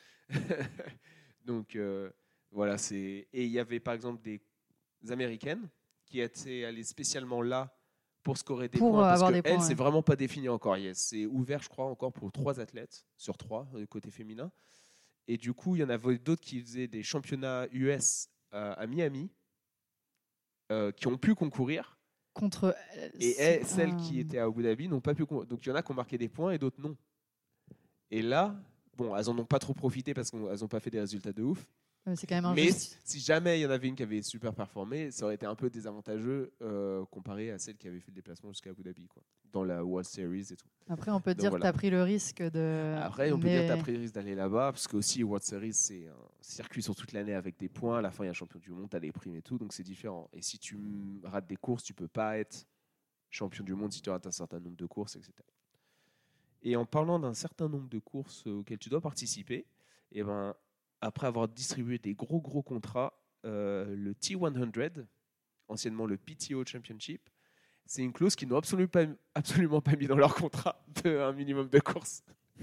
Donc, euh, voilà. C'est... Et il y avait par exemple des Américaines qui étaient allées spécialement là pour scorer des pour points. Parce avoir que des elles, points, c'est ouais. vraiment pas défini encore. Yes. C'est ouvert, je crois, encore pour trois athlètes sur trois, côté féminin. Et du coup, il y en avait d'autres qui faisaient des championnats U S euh, à Miami, euh, qui ont pu concourir. Contre et elles, celles qui étaient à Abu Dhabi n'ont pas pu. Donc il y en a qui ont marqué des points et d'autres non. Et là, bon, elles en ont pas trop profité parce qu'elles n'ont pas fait des résultats de ouf. C'est quand même Mais injuste. si jamais il y en avait une qui avait super performé, ça aurait été un peu désavantageux euh, comparé à celle qui avait fait le déplacement jusqu'à Abu Dhabi, quoi, dans la World Series et tout. Après, on peut Donc, dire voilà. que tu as pris le risque de. Après, on Mais... peut dire que tu as pris le risque d'aller là-bas, parce que aussi World Series, c'est un circuit sur toute l'année avec des points. À la fin, il y a un champion du monde, tu as des primes et tout, donc c'est différent. Et si tu rates des courses, tu peux pas être champion du monde si tu rates un certain nombre de courses, et cetera. Et en parlant d'un certain nombre de courses auxquelles tu dois participer, et ben, après avoir distribué des gros gros contrats, euh, le T cent, anciennement le P T O Championship, c'est une clause qu'ils n'ont absolument pas, absolument pas mis dans leur contrat d'un minimum de courses.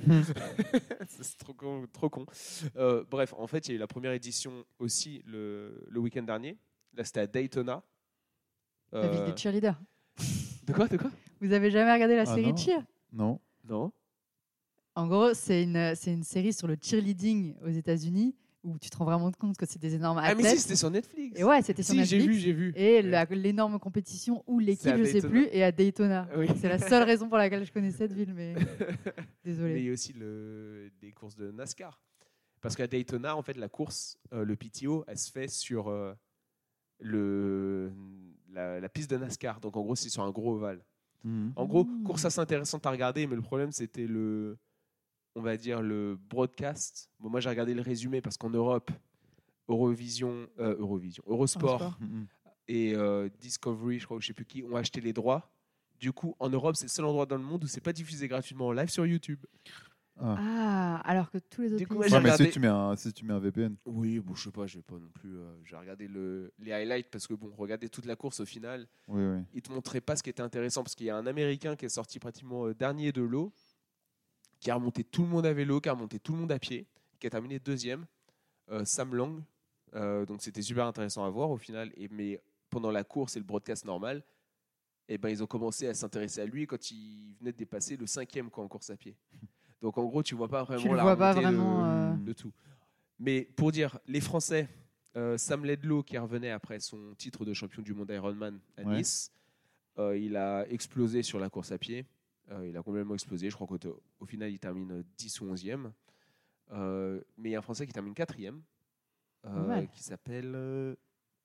C'est trop con. Trop con. Euh, bref, en fait, il y a eu la première édition aussi le, le week-end dernier. Là, c'était à Daytona. La euh... ville des cheerleaders. De quoi, de quoi ? Vous avez jamais regardé la ah série non. Cheer ? Non. Non. En gros, c'est une, c'est une série sur le cheerleading aux États-Unis où tu te rends vraiment compte que c'est des énormes Ah, athlètes. mais si, c'était sur Netflix. Et ouais, c'était sur Si, Netflix. j'ai vu, j'ai vu. Et Ouais. la- l'énorme compétition où C'est l'équipe, à je sais Daytona. plus, est à Daytona. Oui. C'est la seule raison pour laquelle je connais cette ville, mais Mais désolé. il y a aussi le, des courses de NASCAR. Parce qu'à Daytona, en fait, la course, euh, le P T O, elle se fait sur euh, le, la, la piste de NASCAR. Donc, en gros, c'est sur un gros ovale. Mhm. En gros, Mmh. course assez intéressante à regarder, mais le problème, c'était le, on va dire, le broadcast. Bon, moi, j'ai regardé le résumé parce qu'en Europe, Eurovision, euh, Eurovision, Eurosport Eurosport. Mhm. et euh, Discovery, je crois, ou je sais plus qui, ont acheté les droits. Du coup, en Europe, c'est le seul endroit dans le monde où c'est pas diffusé gratuitement en live sur YouTube. Ah. Ah, alors que tous les autres Du coup, pays- moi, Ouais, j'ai mais regardé- si tu mets un, si tu mets un V P N. Oui, bon, je sais pas, je vais pas non plus. Euh, j'ai regardé le, les highlights parce que bon, regarder toute la course au final, Oui, oui. il te montrait pas ce qui était intéressant parce qu'il y a un Américain qui est sorti pratiquement euh, dernier de l'eau, qui a remonté tout le monde à vélo, qui a remonté tout le monde à pied, qui a terminé deuxième, euh, Sam Lang. Euh, donc c'était super intéressant à voir au final. Et, mais pendant la course et le broadcast normal, eh ben, ils ont commencé à s'intéresser à lui quand il venait de dépasser le cinquième quoi, en course à pied. Donc en gros, tu vois pas vraiment Tu le la vois pas remontée de- vraiment. euh, de tout. Mais pour dire, les Français, euh, Sam Ledlow qui revenait après son titre de champion du monde Ironman à Ouais. Nice, euh, il a explosé sur la course à pied. Euh, il a complètement explosé. Je crois qu'au au final, il termine dix ou onzième. Euh, mais il y a un Français qui termine quatrième, Pas mal. euh, qui s'appelle. euh,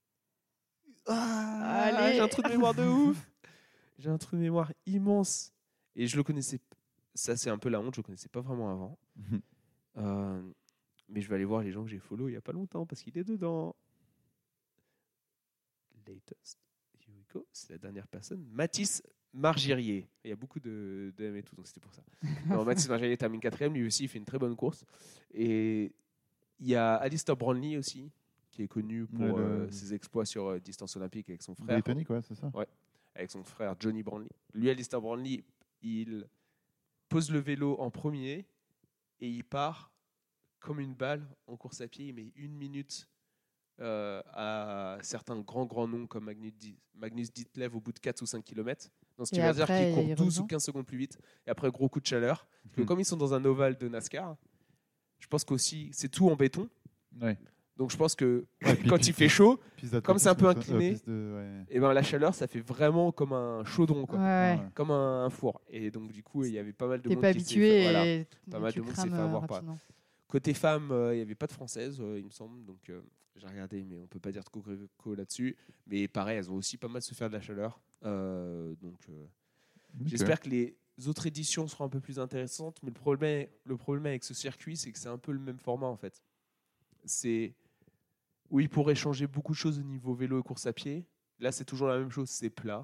Ah, Allez. j'ai un trou de mémoire de ouf. J'ai un trou de mémoire immense. Et je le connaissais. p- Ça, c'est un peu la honte. Je le connaissais pas vraiment avant. Mhm. Euh, mais je vais aller voir les gens que j'ai follow il y a pas longtemps parce qu'il est dedans. Latest. Here we go. C'est la dernière personne. Mathis Margirier. Il y a beaucoup de, de M et tout, donc c'était pour ça. Non, Mathis Margirier termine quatrième. Lui aussi, il fait une très bonne course. Et il y a Alistair Brownlee aussi, qui est connu pour Ouais, le- euh, ses exploits sur euh, distance olympique avec son frère. Britannique, ouais, c'est ça. Avec son frère Johnny Brownlee. Lui, Alistair Brownlee, il pose le vélo en premier et il part comme une balle en course à pied. Il met une minute euh, à certains grands grands noms comme Magnus, Di- Magnus Ditlev au bout de quatre ou cinq kilomètres. Donc, ce qui Et veut dire après, qu'il court il douze revient. ou quinze secondes plus vite. Et après, gros coup de chaleur. Parce que Mhm. comme ils sont dans un ovale de NASCAR, je pense qu'aussi, c'est tout en béton. Ouais. Donc je pense que Ouais, puis- quand puis- il fait chaud, Piste Comme c'est un peu d'athlétisme, incliné. euh, piste de- ouais. et ben, la chaleur, ça fait vraiment comme un chaudron. Quoi. Ouais, ouais. Ouais. Comme un, un four. Et donc, du coup, il y avait pas mal de T'es monde pas qui s'est habitué fait- voilà. et Pas mal tu de monde s'est crames fait euh, avoir par- rapidement. Côté femmes, euh, il n'y avait pas de françaises, euh, il me semble. Donc, euh, j'ai regardé, mais on peut pas dire de coco là-dessus. Mais pareil, elles ont aussi pas mal souffert de la chaleur. Euh, donc, euh, Ok. j'espère que les autres éditions seront un peu plus intéressantes. Mais le problème, le problème avec ce circuit, c'est que c'est un peu le même format, en fait. C'est où il pourrait changer beaucoup de choses au niveau vélo et course à pied. Là, c'est toujours la même chose, c'est plat.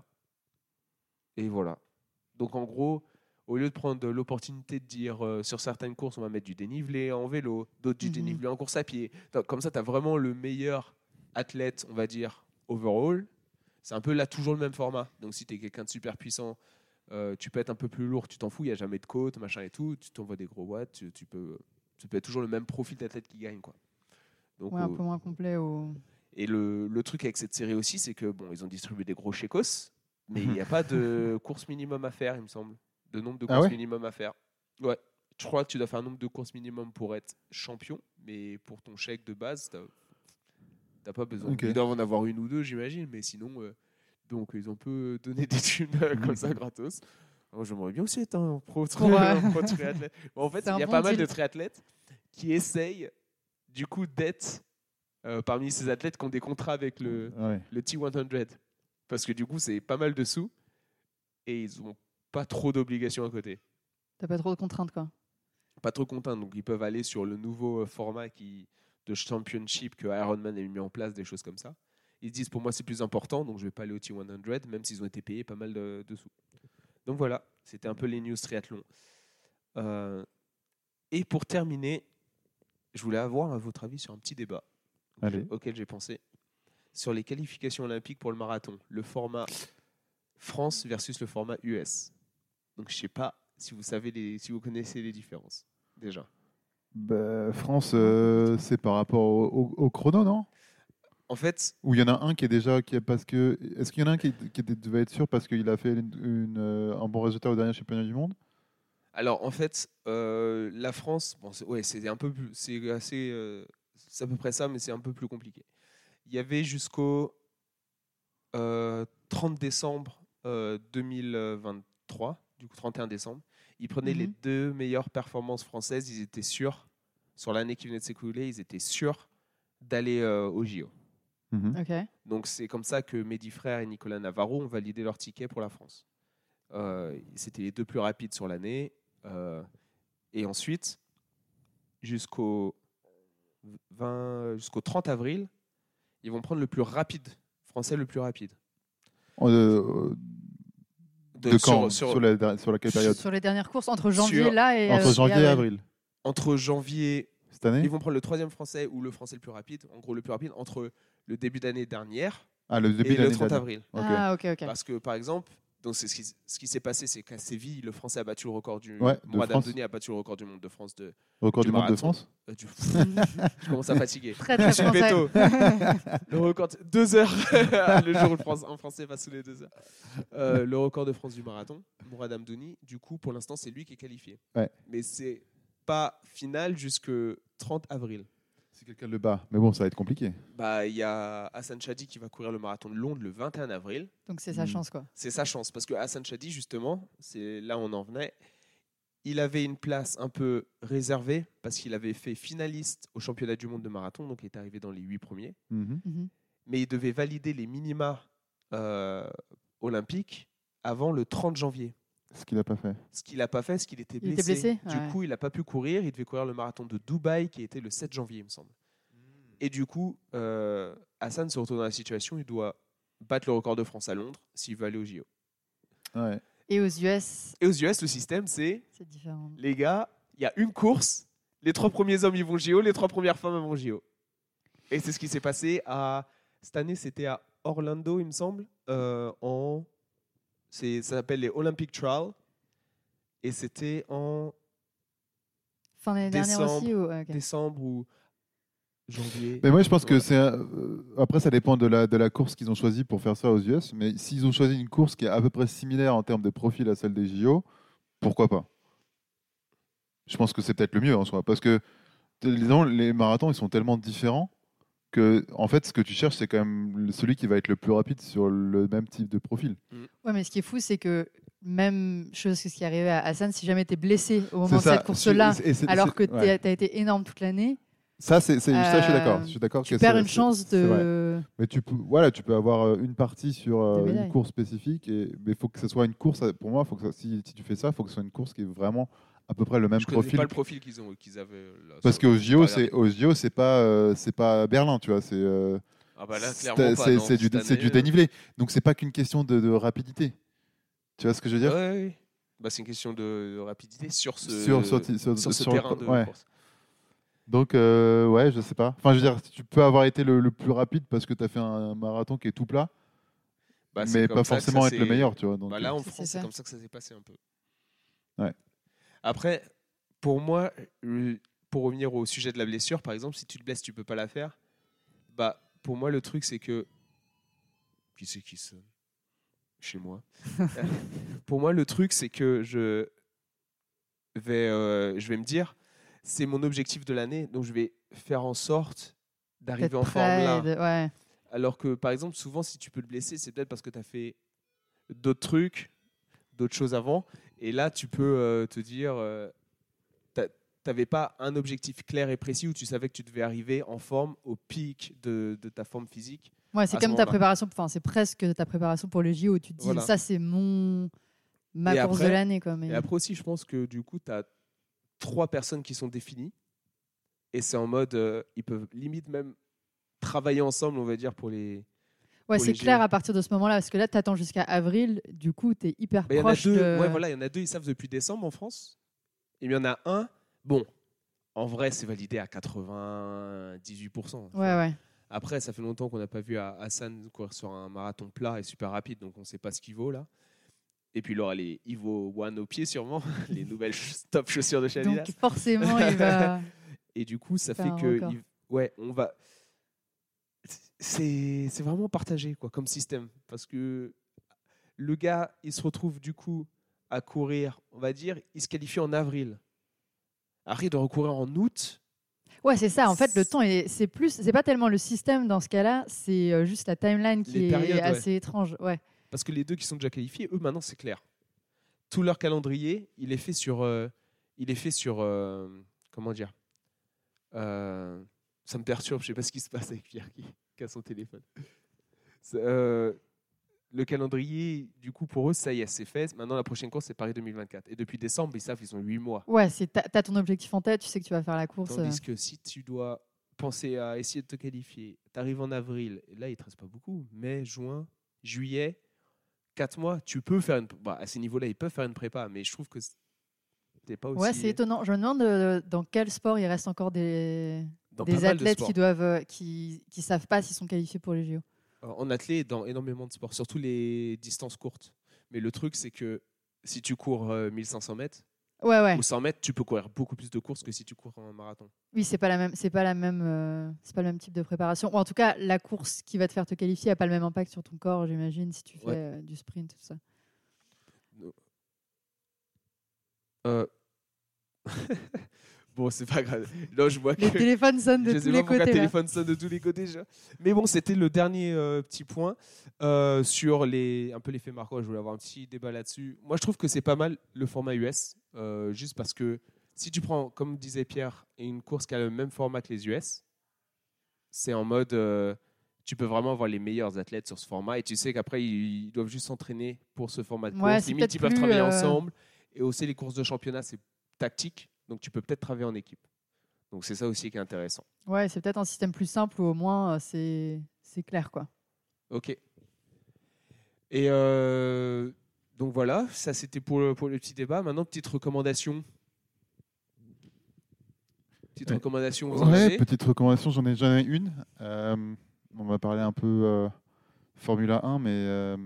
Et voilà. Donc, en gros, au lieu de prendre l'opportunité de dire euh, sur certaines courses, on va mettre du dénivelé en vélo, d'autres du Mhm. dénivelé en course à pied. Donc, comme ça, tu as vraiment le meilleur athlète, on va dire, overall. C'est un peu là toujours le même format. Donc, si tu es quelqu'un de super puissant, euh, tu peux être un peu plus lourd, tu t'en fous, il n'y a jamais de côte, machin et tout. Tu t'envoies des gros watts, tu, tu peux, tu peux être toujours le même profil d'athlète qui gagne. Quoi. Donc, Ouais, un euh, peu moins complet. Au... et le, le truc avec cette série aussi, c'est que bon, ils ont distribué des gros chécos, mais il n'y a pas de course minimum à faire, il me semble. De nombre de Ah courses ouais minimum à faire. Ouais. Je crois que tu dois faire un nombre de courses minimum pour être champion, mais pour ton chèque de base, t'as t'as pas besoin. Ok. Ils doivent en avoir une ou deux, j'imagine, mais sinon, euh, donc ils ont peu donné des thunes euh, comme ça gratos. Alors, j'aimerais bien aussi être un pro, tri- Ouais. un pro triathlète. Bon, en fait, C'est il y a un pas bon mal deal. de triathlètes qui essayent du coup d'être euh, parmi ces athlètes qui ont des contrats avec le, Ouais. le T cent. Parce que du coup, c'est pas mal de sous et ils ont pas trop d'obligations à côté. T'as pas trop de contraintes, quoi. Pas trop contents, donc ils peuvent aller sur le nouveau euh, format qui, de championship que Ironman a mis en place, des choses comme ça. Ils se disent pour moi c'est plus important, donc je vais pas aller au T cent, même s'ils ont été payés pas mal de, de sous. Donc voilà, c'était un peu les news triathlon. Euh, et pour terminer, je voulais avoir à votre avis sur un petit débat Allez. auquel j'ai pensé sur les qualifications olympiques pour le marathon, le format France versus le format U S. Donc je sais pas si vous savez les, si vous connaissez les différences déjà. Bah, France, euh, c'est par rapport au, au- au chrono, non? En fait, Ou il y en a un qui est déjà qui est parce que est-ce qu'il y en a un qui, est- qui est- devait être sûr parce qu'il a fait une, une, euh, un bon résultat au dernier championnat du monde? Alors en fait, euh, la France, bon, c'est, ouais, c'est un peu plus, c'est assez, euh, c'est à peu près ça, mais c'est un peu plus compliqué. Il y avait jusqu'au euh, trente décembre euh, deux mille vingt-trois, du coup trente et un décembre, ils prenaient Mhm. les deux meilleures performances françaises. Ils étaient sûrs, sur l'année qui venait de s'écouler, ils étaient sûrs d'aller euh, au J O. Mhm. Ok. Donc c'est comme ça que Mehdi Frère et Nicolas Navarro ont validé leur ticket pour la France. Euh, C'était les deux plus rapides sur l'année. Euh, et ensuite, jusqu'au vingt, jusqu'au trente avril, ils vont prendre le plus rapide, français le plus rapide. Euh, De, de quand sur, sur- sur, la, sur laquelle période Sur les dernières courses, entre janvier Sur- là et, Entre euh, janvier et avril. avril. Entre janvier, Cette année ils vont prendre le troisième français ou le français le plus rapide, en gros le plus rapide, entre le début d'année dernière Ah, le début et de le l'année trente dernière. avril. Ok. Ah, ok, ok. Parce que par exemple, donc c'est ce qui, ce qui s'est passé, c'est qu'à Séville, le français a battu le record du Ouais, de Mourad France. Amdouni a battu le record du monde de France de Record du du monde de marathon. France. euh, du- Je commence à fatiguer. Très, Je très suis français. péto. Le record, deux heures, le jour où le France, un Français passe sous les deux heures. Euh, le record de France du marathon, Mourad Amdouni, du coup, pour l'instant, c'est lui qui est qualifié. Ouais. Mais c'est pas final jusque trente avril. Si quelqu'un le bat. Mais bon, ça va être compliqué. Bah, il y a Hassan Chadi qui va courir le marathon de Londres le vingt et un avril. Donc c'est sa Mm. chance, quoi. C'est sa chance parce que Hassan Chadi, justement, c'est là où on en venait. Il avait une place un peu réservée parce qu'il avait fait finaliste au championnat du monde de marathon, donc il est arrivé dans les huit premiers. Mhm. Mhm. Mais il devait valider les minima euh, olympiques avant le trente janvier. Ce qu'il n'a pas fait. Ce qu'il n'a pas fait, c'est qu'il était Il blessé. était blessé Du Ouais. coup, il n'a pas pu courir. Il devait courir le marathon de Dubaï qui était le sept janvier, il me semble. Et du coup, euh, Hassan se retrouve dans la situation, il doit battre le record de France à Londres s'il veut aller au J O. Ouais. Et aux U S, Et aux U S, le système, c'est, c'est différent. les gars, il y a une course, les trois premiers hommes, ils vont au J O, les trois premières femmes, elles vont au J O. Et c'est ce qui s'est passé à... Cette année, c'était à Orlando, il me semble, euh, en... c'est, ça s'appelle les Olympic Trials. Et c'était en Fin d'année dernière Décembre. aussi ou... ouais, ok. décembre ou janvier. Mais moi, je pense que Ouais. c'est. un- euh, Après, ça dépend de la, de la course qu'ils ont choisie pour faire ça aux U S. Mais s'ils ont choisi une course qui est à peu près similaire en termes de profil à celle des J O, pourquoi pas? Je pense que c'est peut-être le mieux en soi. Parce que disons, les marathons, ils sont tellement différents que, en fait, ce que tu cherches, c'est quand même celui qui va être le plus rapide sur le même type de profil. Ouais, mais ce qui est fou, c'est que même chose que ce qui est arrivé à Hassan, si jamais tu es blessé au moment C'est de ça. cette course-là, Et c'est- alors c'est- que tu ouais. as été énorme toute l'année, Ça, c'est, c'est- ça, je suis d'accord. Euh, Je suis d'accord tu que perds c'est- une c'est- chance c'est vrai. de. Mais tu peux, voilà, tu peux avoir euh, une partie sur euh, De une médaille. course spécifique, et, mais il faut que ce soit une course. euh, Pour moi, faut que ça- si, si tu fais ça, il faut que ce soit une course qui est vraiment à peu près le même Je connais profil. pas le profil qu'ils ont, qu'ils avaient. Là, Parce ça, qu'aux j'ai J O, pas c'est regardé. aux J O, c'est pas, euh, c'est pas Berlin, tu vois. C'est euh, Ah bah là, c'est- clairement pas. c'est non, c'est du, cette c'est du année, euh, dénivelé. Donc c'est pas qu'une question de, de rapidité. Tu vois ce que je veux dire? Ouais, ouais. Bah, c'est une question de, de rapidité sur ce, Sur- sur- sur- sur ce sur le- terrain de ouais. course. Donc, euh, ouais, je sais pas. Enfin, je veux dire, tu peux avoir été le, le plus rapide parce que tu as fait un marathon qui est tout plat, Bah, c'est mais comme pas ça que forcément ça être le s'est- meilleur, tu vois. Donc, Bah, là, en C'est France, ça. c'est comme ça que ça s'est passé un peu. Ouais. Après, pour moi, le- pour revenir au sujet de la blessure, par exemple, si tu te blesses, tu peux pas la faire. Bah, pour moi, le truc, c'est que. Qui c'est qui sonne chez moi? Pour moi, le truc, c'est que je vais, euh, je vais me dire, c'est mon objectif de l'année, donc je vais faire en sorte d'arriver Peut-être en forme prêt là. de- ouais. Alors que, par exemple, souvent, si tu peux te blesser, c'est peut-être parce que tu as fait d'autres trucs, d'autres choses avant. Et là, tu peux euh, te dire, euh, tu n'avais pas un objectif clair et précis où tu savais que tu devais arriver en forme au pic de, de ta forme physique. Ouais, c'est à ce comme ta moment-là. préparation, enfin c'est presque ta préparation pour le J O où tu te dis Voilà. ça c'est mon ma Et course après- de l'année quoi. Mais... Et après aussi, je pense que du coup, tu as trois personnes qui sont définies. Et c'est en mode, euh, ils peuvent limite même travailler ensemble, on va dire, pour les. ouais, pour c'est les clair J O. à partir de ce moment-là parce que là tu attends jusqu'à avril, du coup tu es hyper Bah, il y en a proche deux, de ouais, voilà, il y en a deux, ils savent depuis décembre en France. Et il y en a un, bon, en vrai, c'est validé à quatre-vingt-dix-huit pour cent. Ouais ouais. Après, ça fait longtemps qu'on n'a pas vu Hassan courir sur un marathon plat et super rapide, donc on ne sait pas ce qu'il vaut là. Et puis il aura les Evo One aux pieds sûrement, les nouvelles ch- top chaussures de chez Adidas. Donc forcément il va Et du coup, ça faire fait un que, record. il- ouais, on va. C'est c'est vraiment partagé quoi, comme système, parce que le gars, il se retrouve du coup à courir, on va dire, il se qualifie en avril. Après, il doit recourir en août. Ouais, c'est ça. En fait, le temps, est, c'est plus, c'est pas tellement le système dans ce cas-là, c'est euh, juste la timeline qui Les est périodes, assez ouais. étrange. Ouais. Parce que les deux qui sont déjà qualifiés, eux, maintenant, c'est clair. Tout leur calendrier, il est fait sur... euh, il est fait sur... euh, comment dire euh, Ça me perturbe, je sais pas ce qui se passe avec Pierre qui, qui a son téléphone. C'est, euh, le calendrier, du coup, pour eux, ça y est, c'est fait. Maintenant, la prochaine course, c'est Paris deux mille vingt-quatre. Et depuis décembre, ils savent qu'ils ont huit mois. Ouais, c'est, t'as, t'as ton objectif en tête, tu sais que tu vas faire la course. Tandis que si tu dois penser à essayer de te qualifier, tu arrives en avril, et là, il ne te reste pas beaucoup. Mai, juin, juillet, quatre mois, tu peux faire une... Bah, à ces niveaux-là, ils peuvent faire une prépa, mais je trouve que t'es pas aussi... Ouais, c'est étonnant. Je me demande euh, dans quel sport il reste encore des, Dans pas des mal de athlètes sports. qui doivent, euh, qui, qui savent pas s'ils sont qualifiés pour les J O. En athlée, dans énormément de sports, surtout les distances courtes. Mais le truc, c'est que si tu cours euh, mille cinq cents mètres Ouais, ouais. ou cent mètres, tu peux courir beaucoup plus de courses que si tu cours un marathon. Oui, c'est pas la même, c'est pas la même, euh, c'est pas le même type de préparation. Ou en tout cas, la course qui va te faire te qualifier a pas le même impact sur ton corps, j'imagine, si tu fais Ouais. euh, du sprint tout ça. Euh... Bon, c'est pas grave. Là, je vois que... Les téléphones sonnent de je tous sais les pas pourquoi côtés. le là. téléphone sonne de tous les côtés. déjà. Mais bon, c'était le dernier euh, petit point euh, sur les, un peu l'effet marquant. Je voulais avoir un petit débat là-dessus. Moi, je trouve que c'est pas mal le format U S, euh, juste parce que si tu prends, comme disait Pierre, une course qui a le même format que les U S, c'est en mode, euh, tu peux vraiment avoir les meilleurs athlètes sur ce format et tu sais qu'après, ils, ils doivent juste s'entraîner pour ce format de course. Ouais, c'est Limite, peut-être ils peuvent plus, travailler euh, ensemble. Et aussi, les courses de championnat, c'est tactique. Donc, tu peux peut-être travailler en équipe. Donc, c'est ça aussi qui est intéressant. Ouais, c'est peut-être un système plus simple où au moins euh, c'est, c'est clair, quoi. Ok. Et euh, donc voilà, ça c'était pour le, pour le petit débat. Maintenant, petite recommandation. Petite Ouais. recommandation, vous en Ouais, avez petite recommandation, j'en ai, j'en ai une. Euh, on va parler un peu euh, Formule un, mais euh,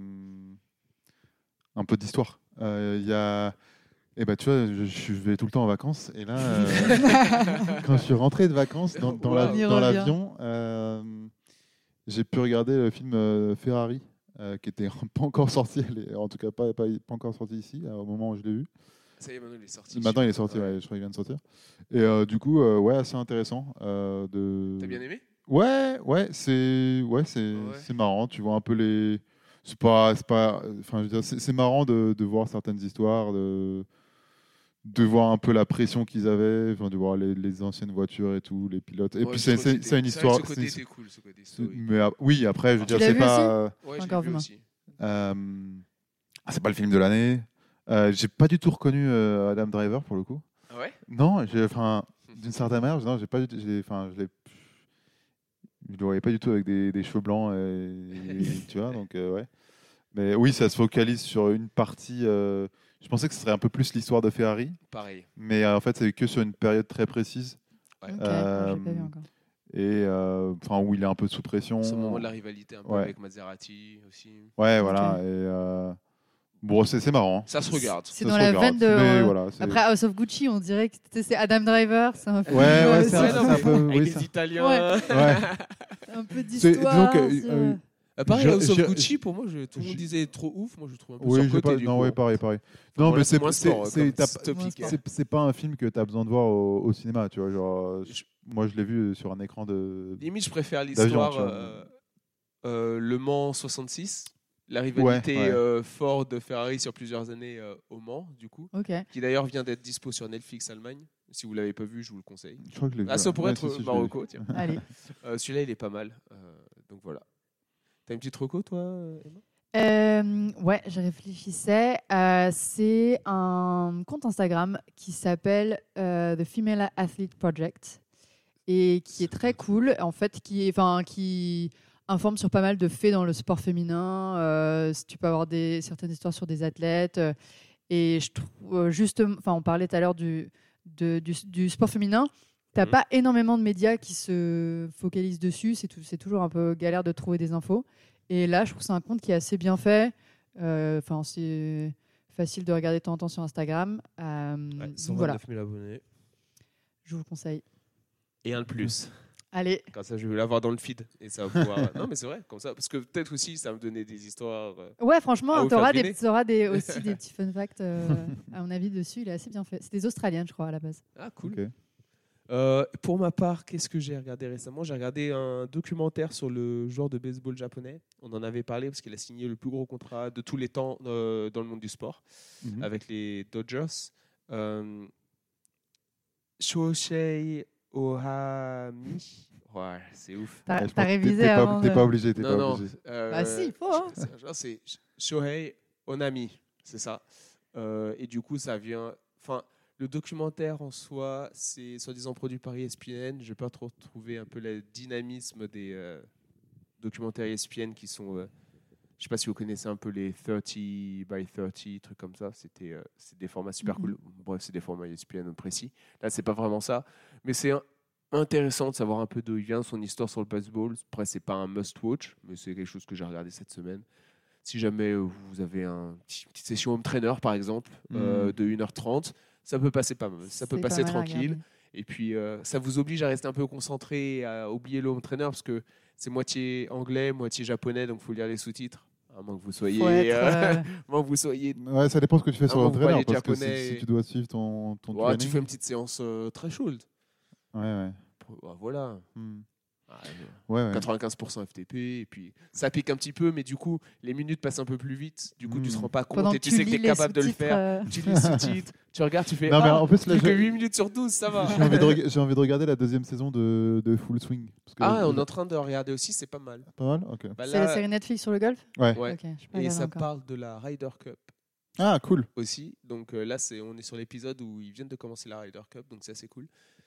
un peu d'histoire. Il euh, y a... Eh ben, tu vois, je, je vais tout le temps en vacances. Et là, euh, quand je suis rentré de vacances dans, dans, la- On y dans revient. l'avion, euh, j'ai pu regarder le film euh, Ferrari, euh, qui était pas encore sorti, elle est- en tout cas pas, pas, pas encore sorti ici, euh, au moment où je l'ai vu. Ça y est, maintenant il est sorti. Maintenant, il est sorti, ouais, je crois qu'il vient de sortir. Et euh, du coup, euh, ouais, assez intéressant. Euh, de... T'as bien aimé Ouais, ouais, c'est ouais, c'est Ouais. c'est marrant. Tu vois un peu les. C'est pas, c'est pas. Enfin, je veux dire, c'est c'est marrant de, de voir certaines histoires, de de voir un peu la pression qu'ils avaient, enfin, de voir les, les anciennes voitures et tout, les pilotes. Et Ouais, puis je c'est trouve que c'est c'était- c'est une c'est vrai que histoire. Ce côté c'est- était cool, ce côté c'est- story. Mais ah, oui, après, je veux Tu dire, l'as c'est vu pas. Ouais, je l'ai Encore vu vu, moi. aussi. euh, ah, c'est pas le film de l'année. Euh, j'ai pas du tout reconnu euh, Adam Driver pour le coup. Ah ouais Non, j'ai, enfin, d'une certaine manière, non, j'ai pas, du tout- j'ai, enfin, je l'ai, je le voyais pas du tout avec des, des cheveux blancs et, et- tu vois, donc euh, ouais. Mais oui, ça se focalise sur une partie. euh, je pensais que ce serait un peu plus l'histoire de Ferrari, Pareil. mais euh, en fait, c'est que sur une période très précise Ouais. Ok, Euh, non, j'ai pas vu encore. et euh, enfin où il est un peu sous pression. C'est au moment de la rivalité un peu Ouais. avec Maserati aussi. Ouais, Ok. voilà. Et euh, bon, c'est, c'est marrant. Ça se regarde. C'est Ça dans se la regarde. veine de. Mais euh, voilà, c'est- Après House of Gucci, on dirait que c'était- c'est Adam Driver. C'est un film, Ouais, euh, ouais, c'est un, c'est c'est un peu. Avec oui, des ça- Italiens. Ouais. un peu C'est- d'histoire. disons que, c'est, euh, euh, Ah, pareil, Je- House of je- Gucci, pour moi, je, tout le monde je- disait trop ouf. Moi, je trouve un peu Oui, j'ai surcoté pas, du non, coup. ouais, pareil, pareil. Enfin, Non, bon, mais là, c'est, moins c'est, sport, c'est, comme t'as- topic. moins c'est, c'est pas un film que tu as besoin de voir au, au cinéma, tu vois. Genre, Je- moi, je l'ai vu sur un écran de. Limite, je préfère D'avion, l'histoire tu vois. euh, euh, Le Mans soixante-six, la rivalité Ouais, ouais. euh, Ford Ferrari sur plusieurs années euh, au Mans, du coup, Ok. qui d'ailleurs vient d'être dispo sur Netflix Allemagne. Si vous l'avez pas vu, je vous le conseille. Je crois que je l'ai vu. Ah, ça ouais. pourrait Ouais, être si, si, je l'ai vu. Marocco, tiens. Allez. Euh, Celui-là, il est pas mal. Euh, donc voilà. T'as une petite reco, toi, Emma Euh, ouais, je réfléchissais. Euh, c'est un compte Instagram qui s'appelle euh, The Female Athlete Project et qui est très cool. En fait, qui, est, enfin, qui informe sur pas mal de faits dans le sport féminin. Euh, tu peux avoir des, certaines histoires sur des athlètes. euh, et je trouve euh, justement, enfin, on parlait tout à l'heure du, de- du, du sport féminin. T'as Mhm. pas énormément de médias qui se focalisent dessus. C'est, tout- c'est toujours un peu galère de trouver des infos. Et là, je trouve que c'est un compte qui est assez bien fait. Euh, Enfin, c'est facile de regarder de temps en temps sur Instagram. Euh, donc voilà, mille abonnés. je vous le conseille. Et un de plus. Allez. Comme ça, je vais l'avoir dans le feed. Et ça va pouvoir. Non, mais c'est vrai, comme ça. Parce que peut-être aussi, ça va me donner des histoires. euh, Ouais, À franchement, vous tu auras faire des, deviner. t'auras des, aussi des petits fun facts. euh, à mon avis, dessus, il est assez bien fait. C'est des Australiennes, je crois, à la base. Ah, cool. Ok. Euh, pour ma part, qu'est-ce que j'ai regardé récemment? J'ai regardé un documentaire sur le joueur de baseball japonais. On en avait parlé parce qu'il a signé le plus gros contrat de tous les temps euh, dans le monde du sport Mhm. avec les Dodgers. Euh, Shohei Ohami. Ouais, c'est ouf. T'as Ouais, je t'as pense que t'es- révisé t'es pas- avant. T'es de- pas obligé, t'es Non, pas non. obligé. euh, Bah si, il faut, hein. c'est- genre, C'est Shohei Onami, c'est ça. Euh, et du coup, ça vient. Enfin, le documentaire en soi, c'est soi-disant produit par E S P N. Je vais pas trop trouver un peu le dynamisme des euh, documentaires E S P N qui sont. euh, je sais pas si vous connaissez un peu les trente by trente, trucs comme ça. C'était euh, c'est des formats super Mhm. cool. Bref, c'est des formats E S P N précis. Là, c'est pas vraiment ça. Mais c'est un- intéressant de savoir un peu d'où il vient, son histoire sur le baseball. Après, c'est pas un must-watch, mais c'est quelque chose que j'ai regardé cette semaine. Si jamais euh, vous avez un petit- une petite session home trainer, par exemple, euh, Mhm. de une heure trente, ça peut passer pas mal. Ça peut C'est passer pas mal à tranquille. regarder. Et puis, euh, ça vous oblige à rester un peu concentré, à oublier le home trainer, parce que c'est moitié anglais, moitié japonais, donc il faut lire les sous-titres. À moins que vous soyez, Faut être, euh, euh, à moins que vous soyez. Ouais, ça dépend ce que tu fais sur Ah, le bon, vous trainer, parlez parce que japonais si, si et- tu dois suivre ton, ton Ouais, tu training- fais une petite séance euh, très chaude. Ouais, ouais. Ouais, voilà. Hmm. Ah, Ouais, ouais. quatre-vingt-quinze pour cent F T P, et puis ça pique un petit peu, mais du coup, les minutes passent un peu plus vite. Du coup, tu Mm. te rends pas compte Pendant et que tu tu sais que tu lis es les capable de le sous-titres, faire. euh, Tu lis les sous-titres, tu regardes, tu fais Non, mais ah, en plus, là, plus que je- huit minutes sur douze, ça va. J'ai envie, de rega- j'ai envie de regarder la deuxième saison de, de Full Swing. Parce que Ah, on est je- en train de regarder aussi, c'est pas mal. Pas mal. Ok. Bah C'est là, la série Netflix sur le golf. Ouais. ouais. Ok, je sais pas Et regarder ça encore. parle de la Ryder Cup Ah, cool. aussi. Donc euh, là, c'est, on est sur l'épisode où ils viennent de commencer la Ryder Cup, donc c'est assez cool.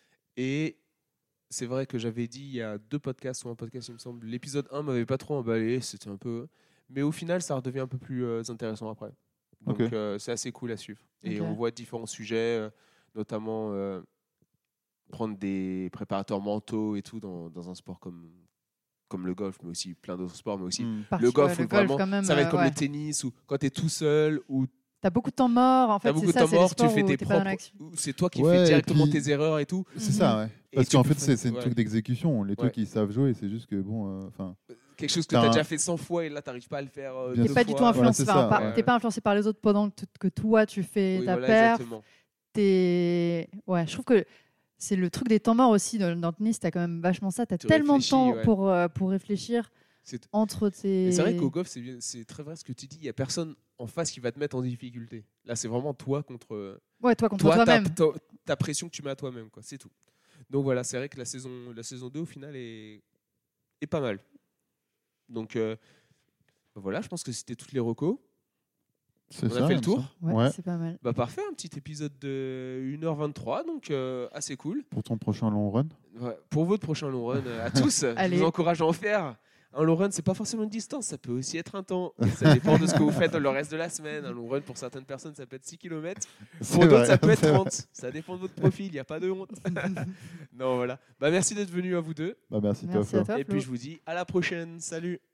Et c'est vrai que j'avais dit il y a deux podcasts ou un podcast, il me semble. L'épisode un m'avait pas trop emballé, c'était un peu. Mais au final, ça redevient un peu plus euh, intéressant après. Donc Ok. euh, c'est assez cool à suivre. Et Ok. on voit différents sujets, euh, notamment euh, prendre des préparateurs mentaux et tout dans, dans un sport comme, comme le golf, mais aussi plein d'autres sports, mais aussi. Hmm. Parti- Le golf, ouais, où le golf, vraiment, quand même, ça va être euh, comme ouais. le tennis, ou quand tu es tout seul, ou T'as beaucoup de temps mort. En tu fait, as beaucoup c'est de ça, temps c'est les mort, tu sports fais où tes t'es pas dans propres. l'action. ou C'est toi qui Ouais, fais et directement puis- tes erreurs et tout. C'est ça, ouais. Et Parce tu qu'en peux fait, faire- c'est c'est un ouais. truc d'exécution. Les Ouais. trucs, ils savent jouer. C'est juste que, bon. euh, Enfin. Quelque chose que T'as tu as un- déjà fait cent fois et là, tu n'arrives pas à le faire. euh, Bien deux T'es pas fois. du tout Voilà, influencé c'est par, ça, par- ouais. t'es pas influencé par les autres pendant que, t- que toi tu fais Oui, ta voilà, perf. exactement. T'es... Ouais, je trouve que c'est le truc des temps morts aussi dans, dans le tennis. T'as quand même vachement ça. T'as Tu tellement de réfléchis, temps ouais. pour euh, pour réfléchir C'est- entre tes. Et c'est vrai qu'au golf, c'est bien- c'est très vrai ce que tu dis. Il n'y a personne en face qui va te mettre en difficulté. Là, c'est vraiment toi contre Ouais, toi contre toi, ta, toi-même. ta- ta pression que tu mets à toi-même. quoi. C'est tout. Donc voilà, c'est vrai que la saison, la saison deux, au final, est, est pas mal. Donc euh, voilà, je pense que c'était toutes les recos. C'est On ça. a fait il le me tour. semble. Ouais, Ouais. c'est pas mal. Bah parfait, un petit épisode de une heure vingt-trois, donc euh, assez cool. Pour ton prochain long run. Ouais, pour votre prochain long run euh, à tous, je Allez. vous encourage à en faire. Un long run, c'est pas forcément une distance, ça peut aussi être un temps. Ça dépend de ce que vous faites le reste de la semaine. Un long run, pour certaines personnes, ça peut être six kilomètres. C'est Pour d'autres, vrai, ça peut être c'est vrai. trente. Ça dépend de votre profil, il n'y a pas de honte. Non, voilà. Bah, merci d'être venus à vous deux. Bah, merci, Merci toi, à Flo. toi. Et Flo. puis, je vous dis à la prochaine. Salut.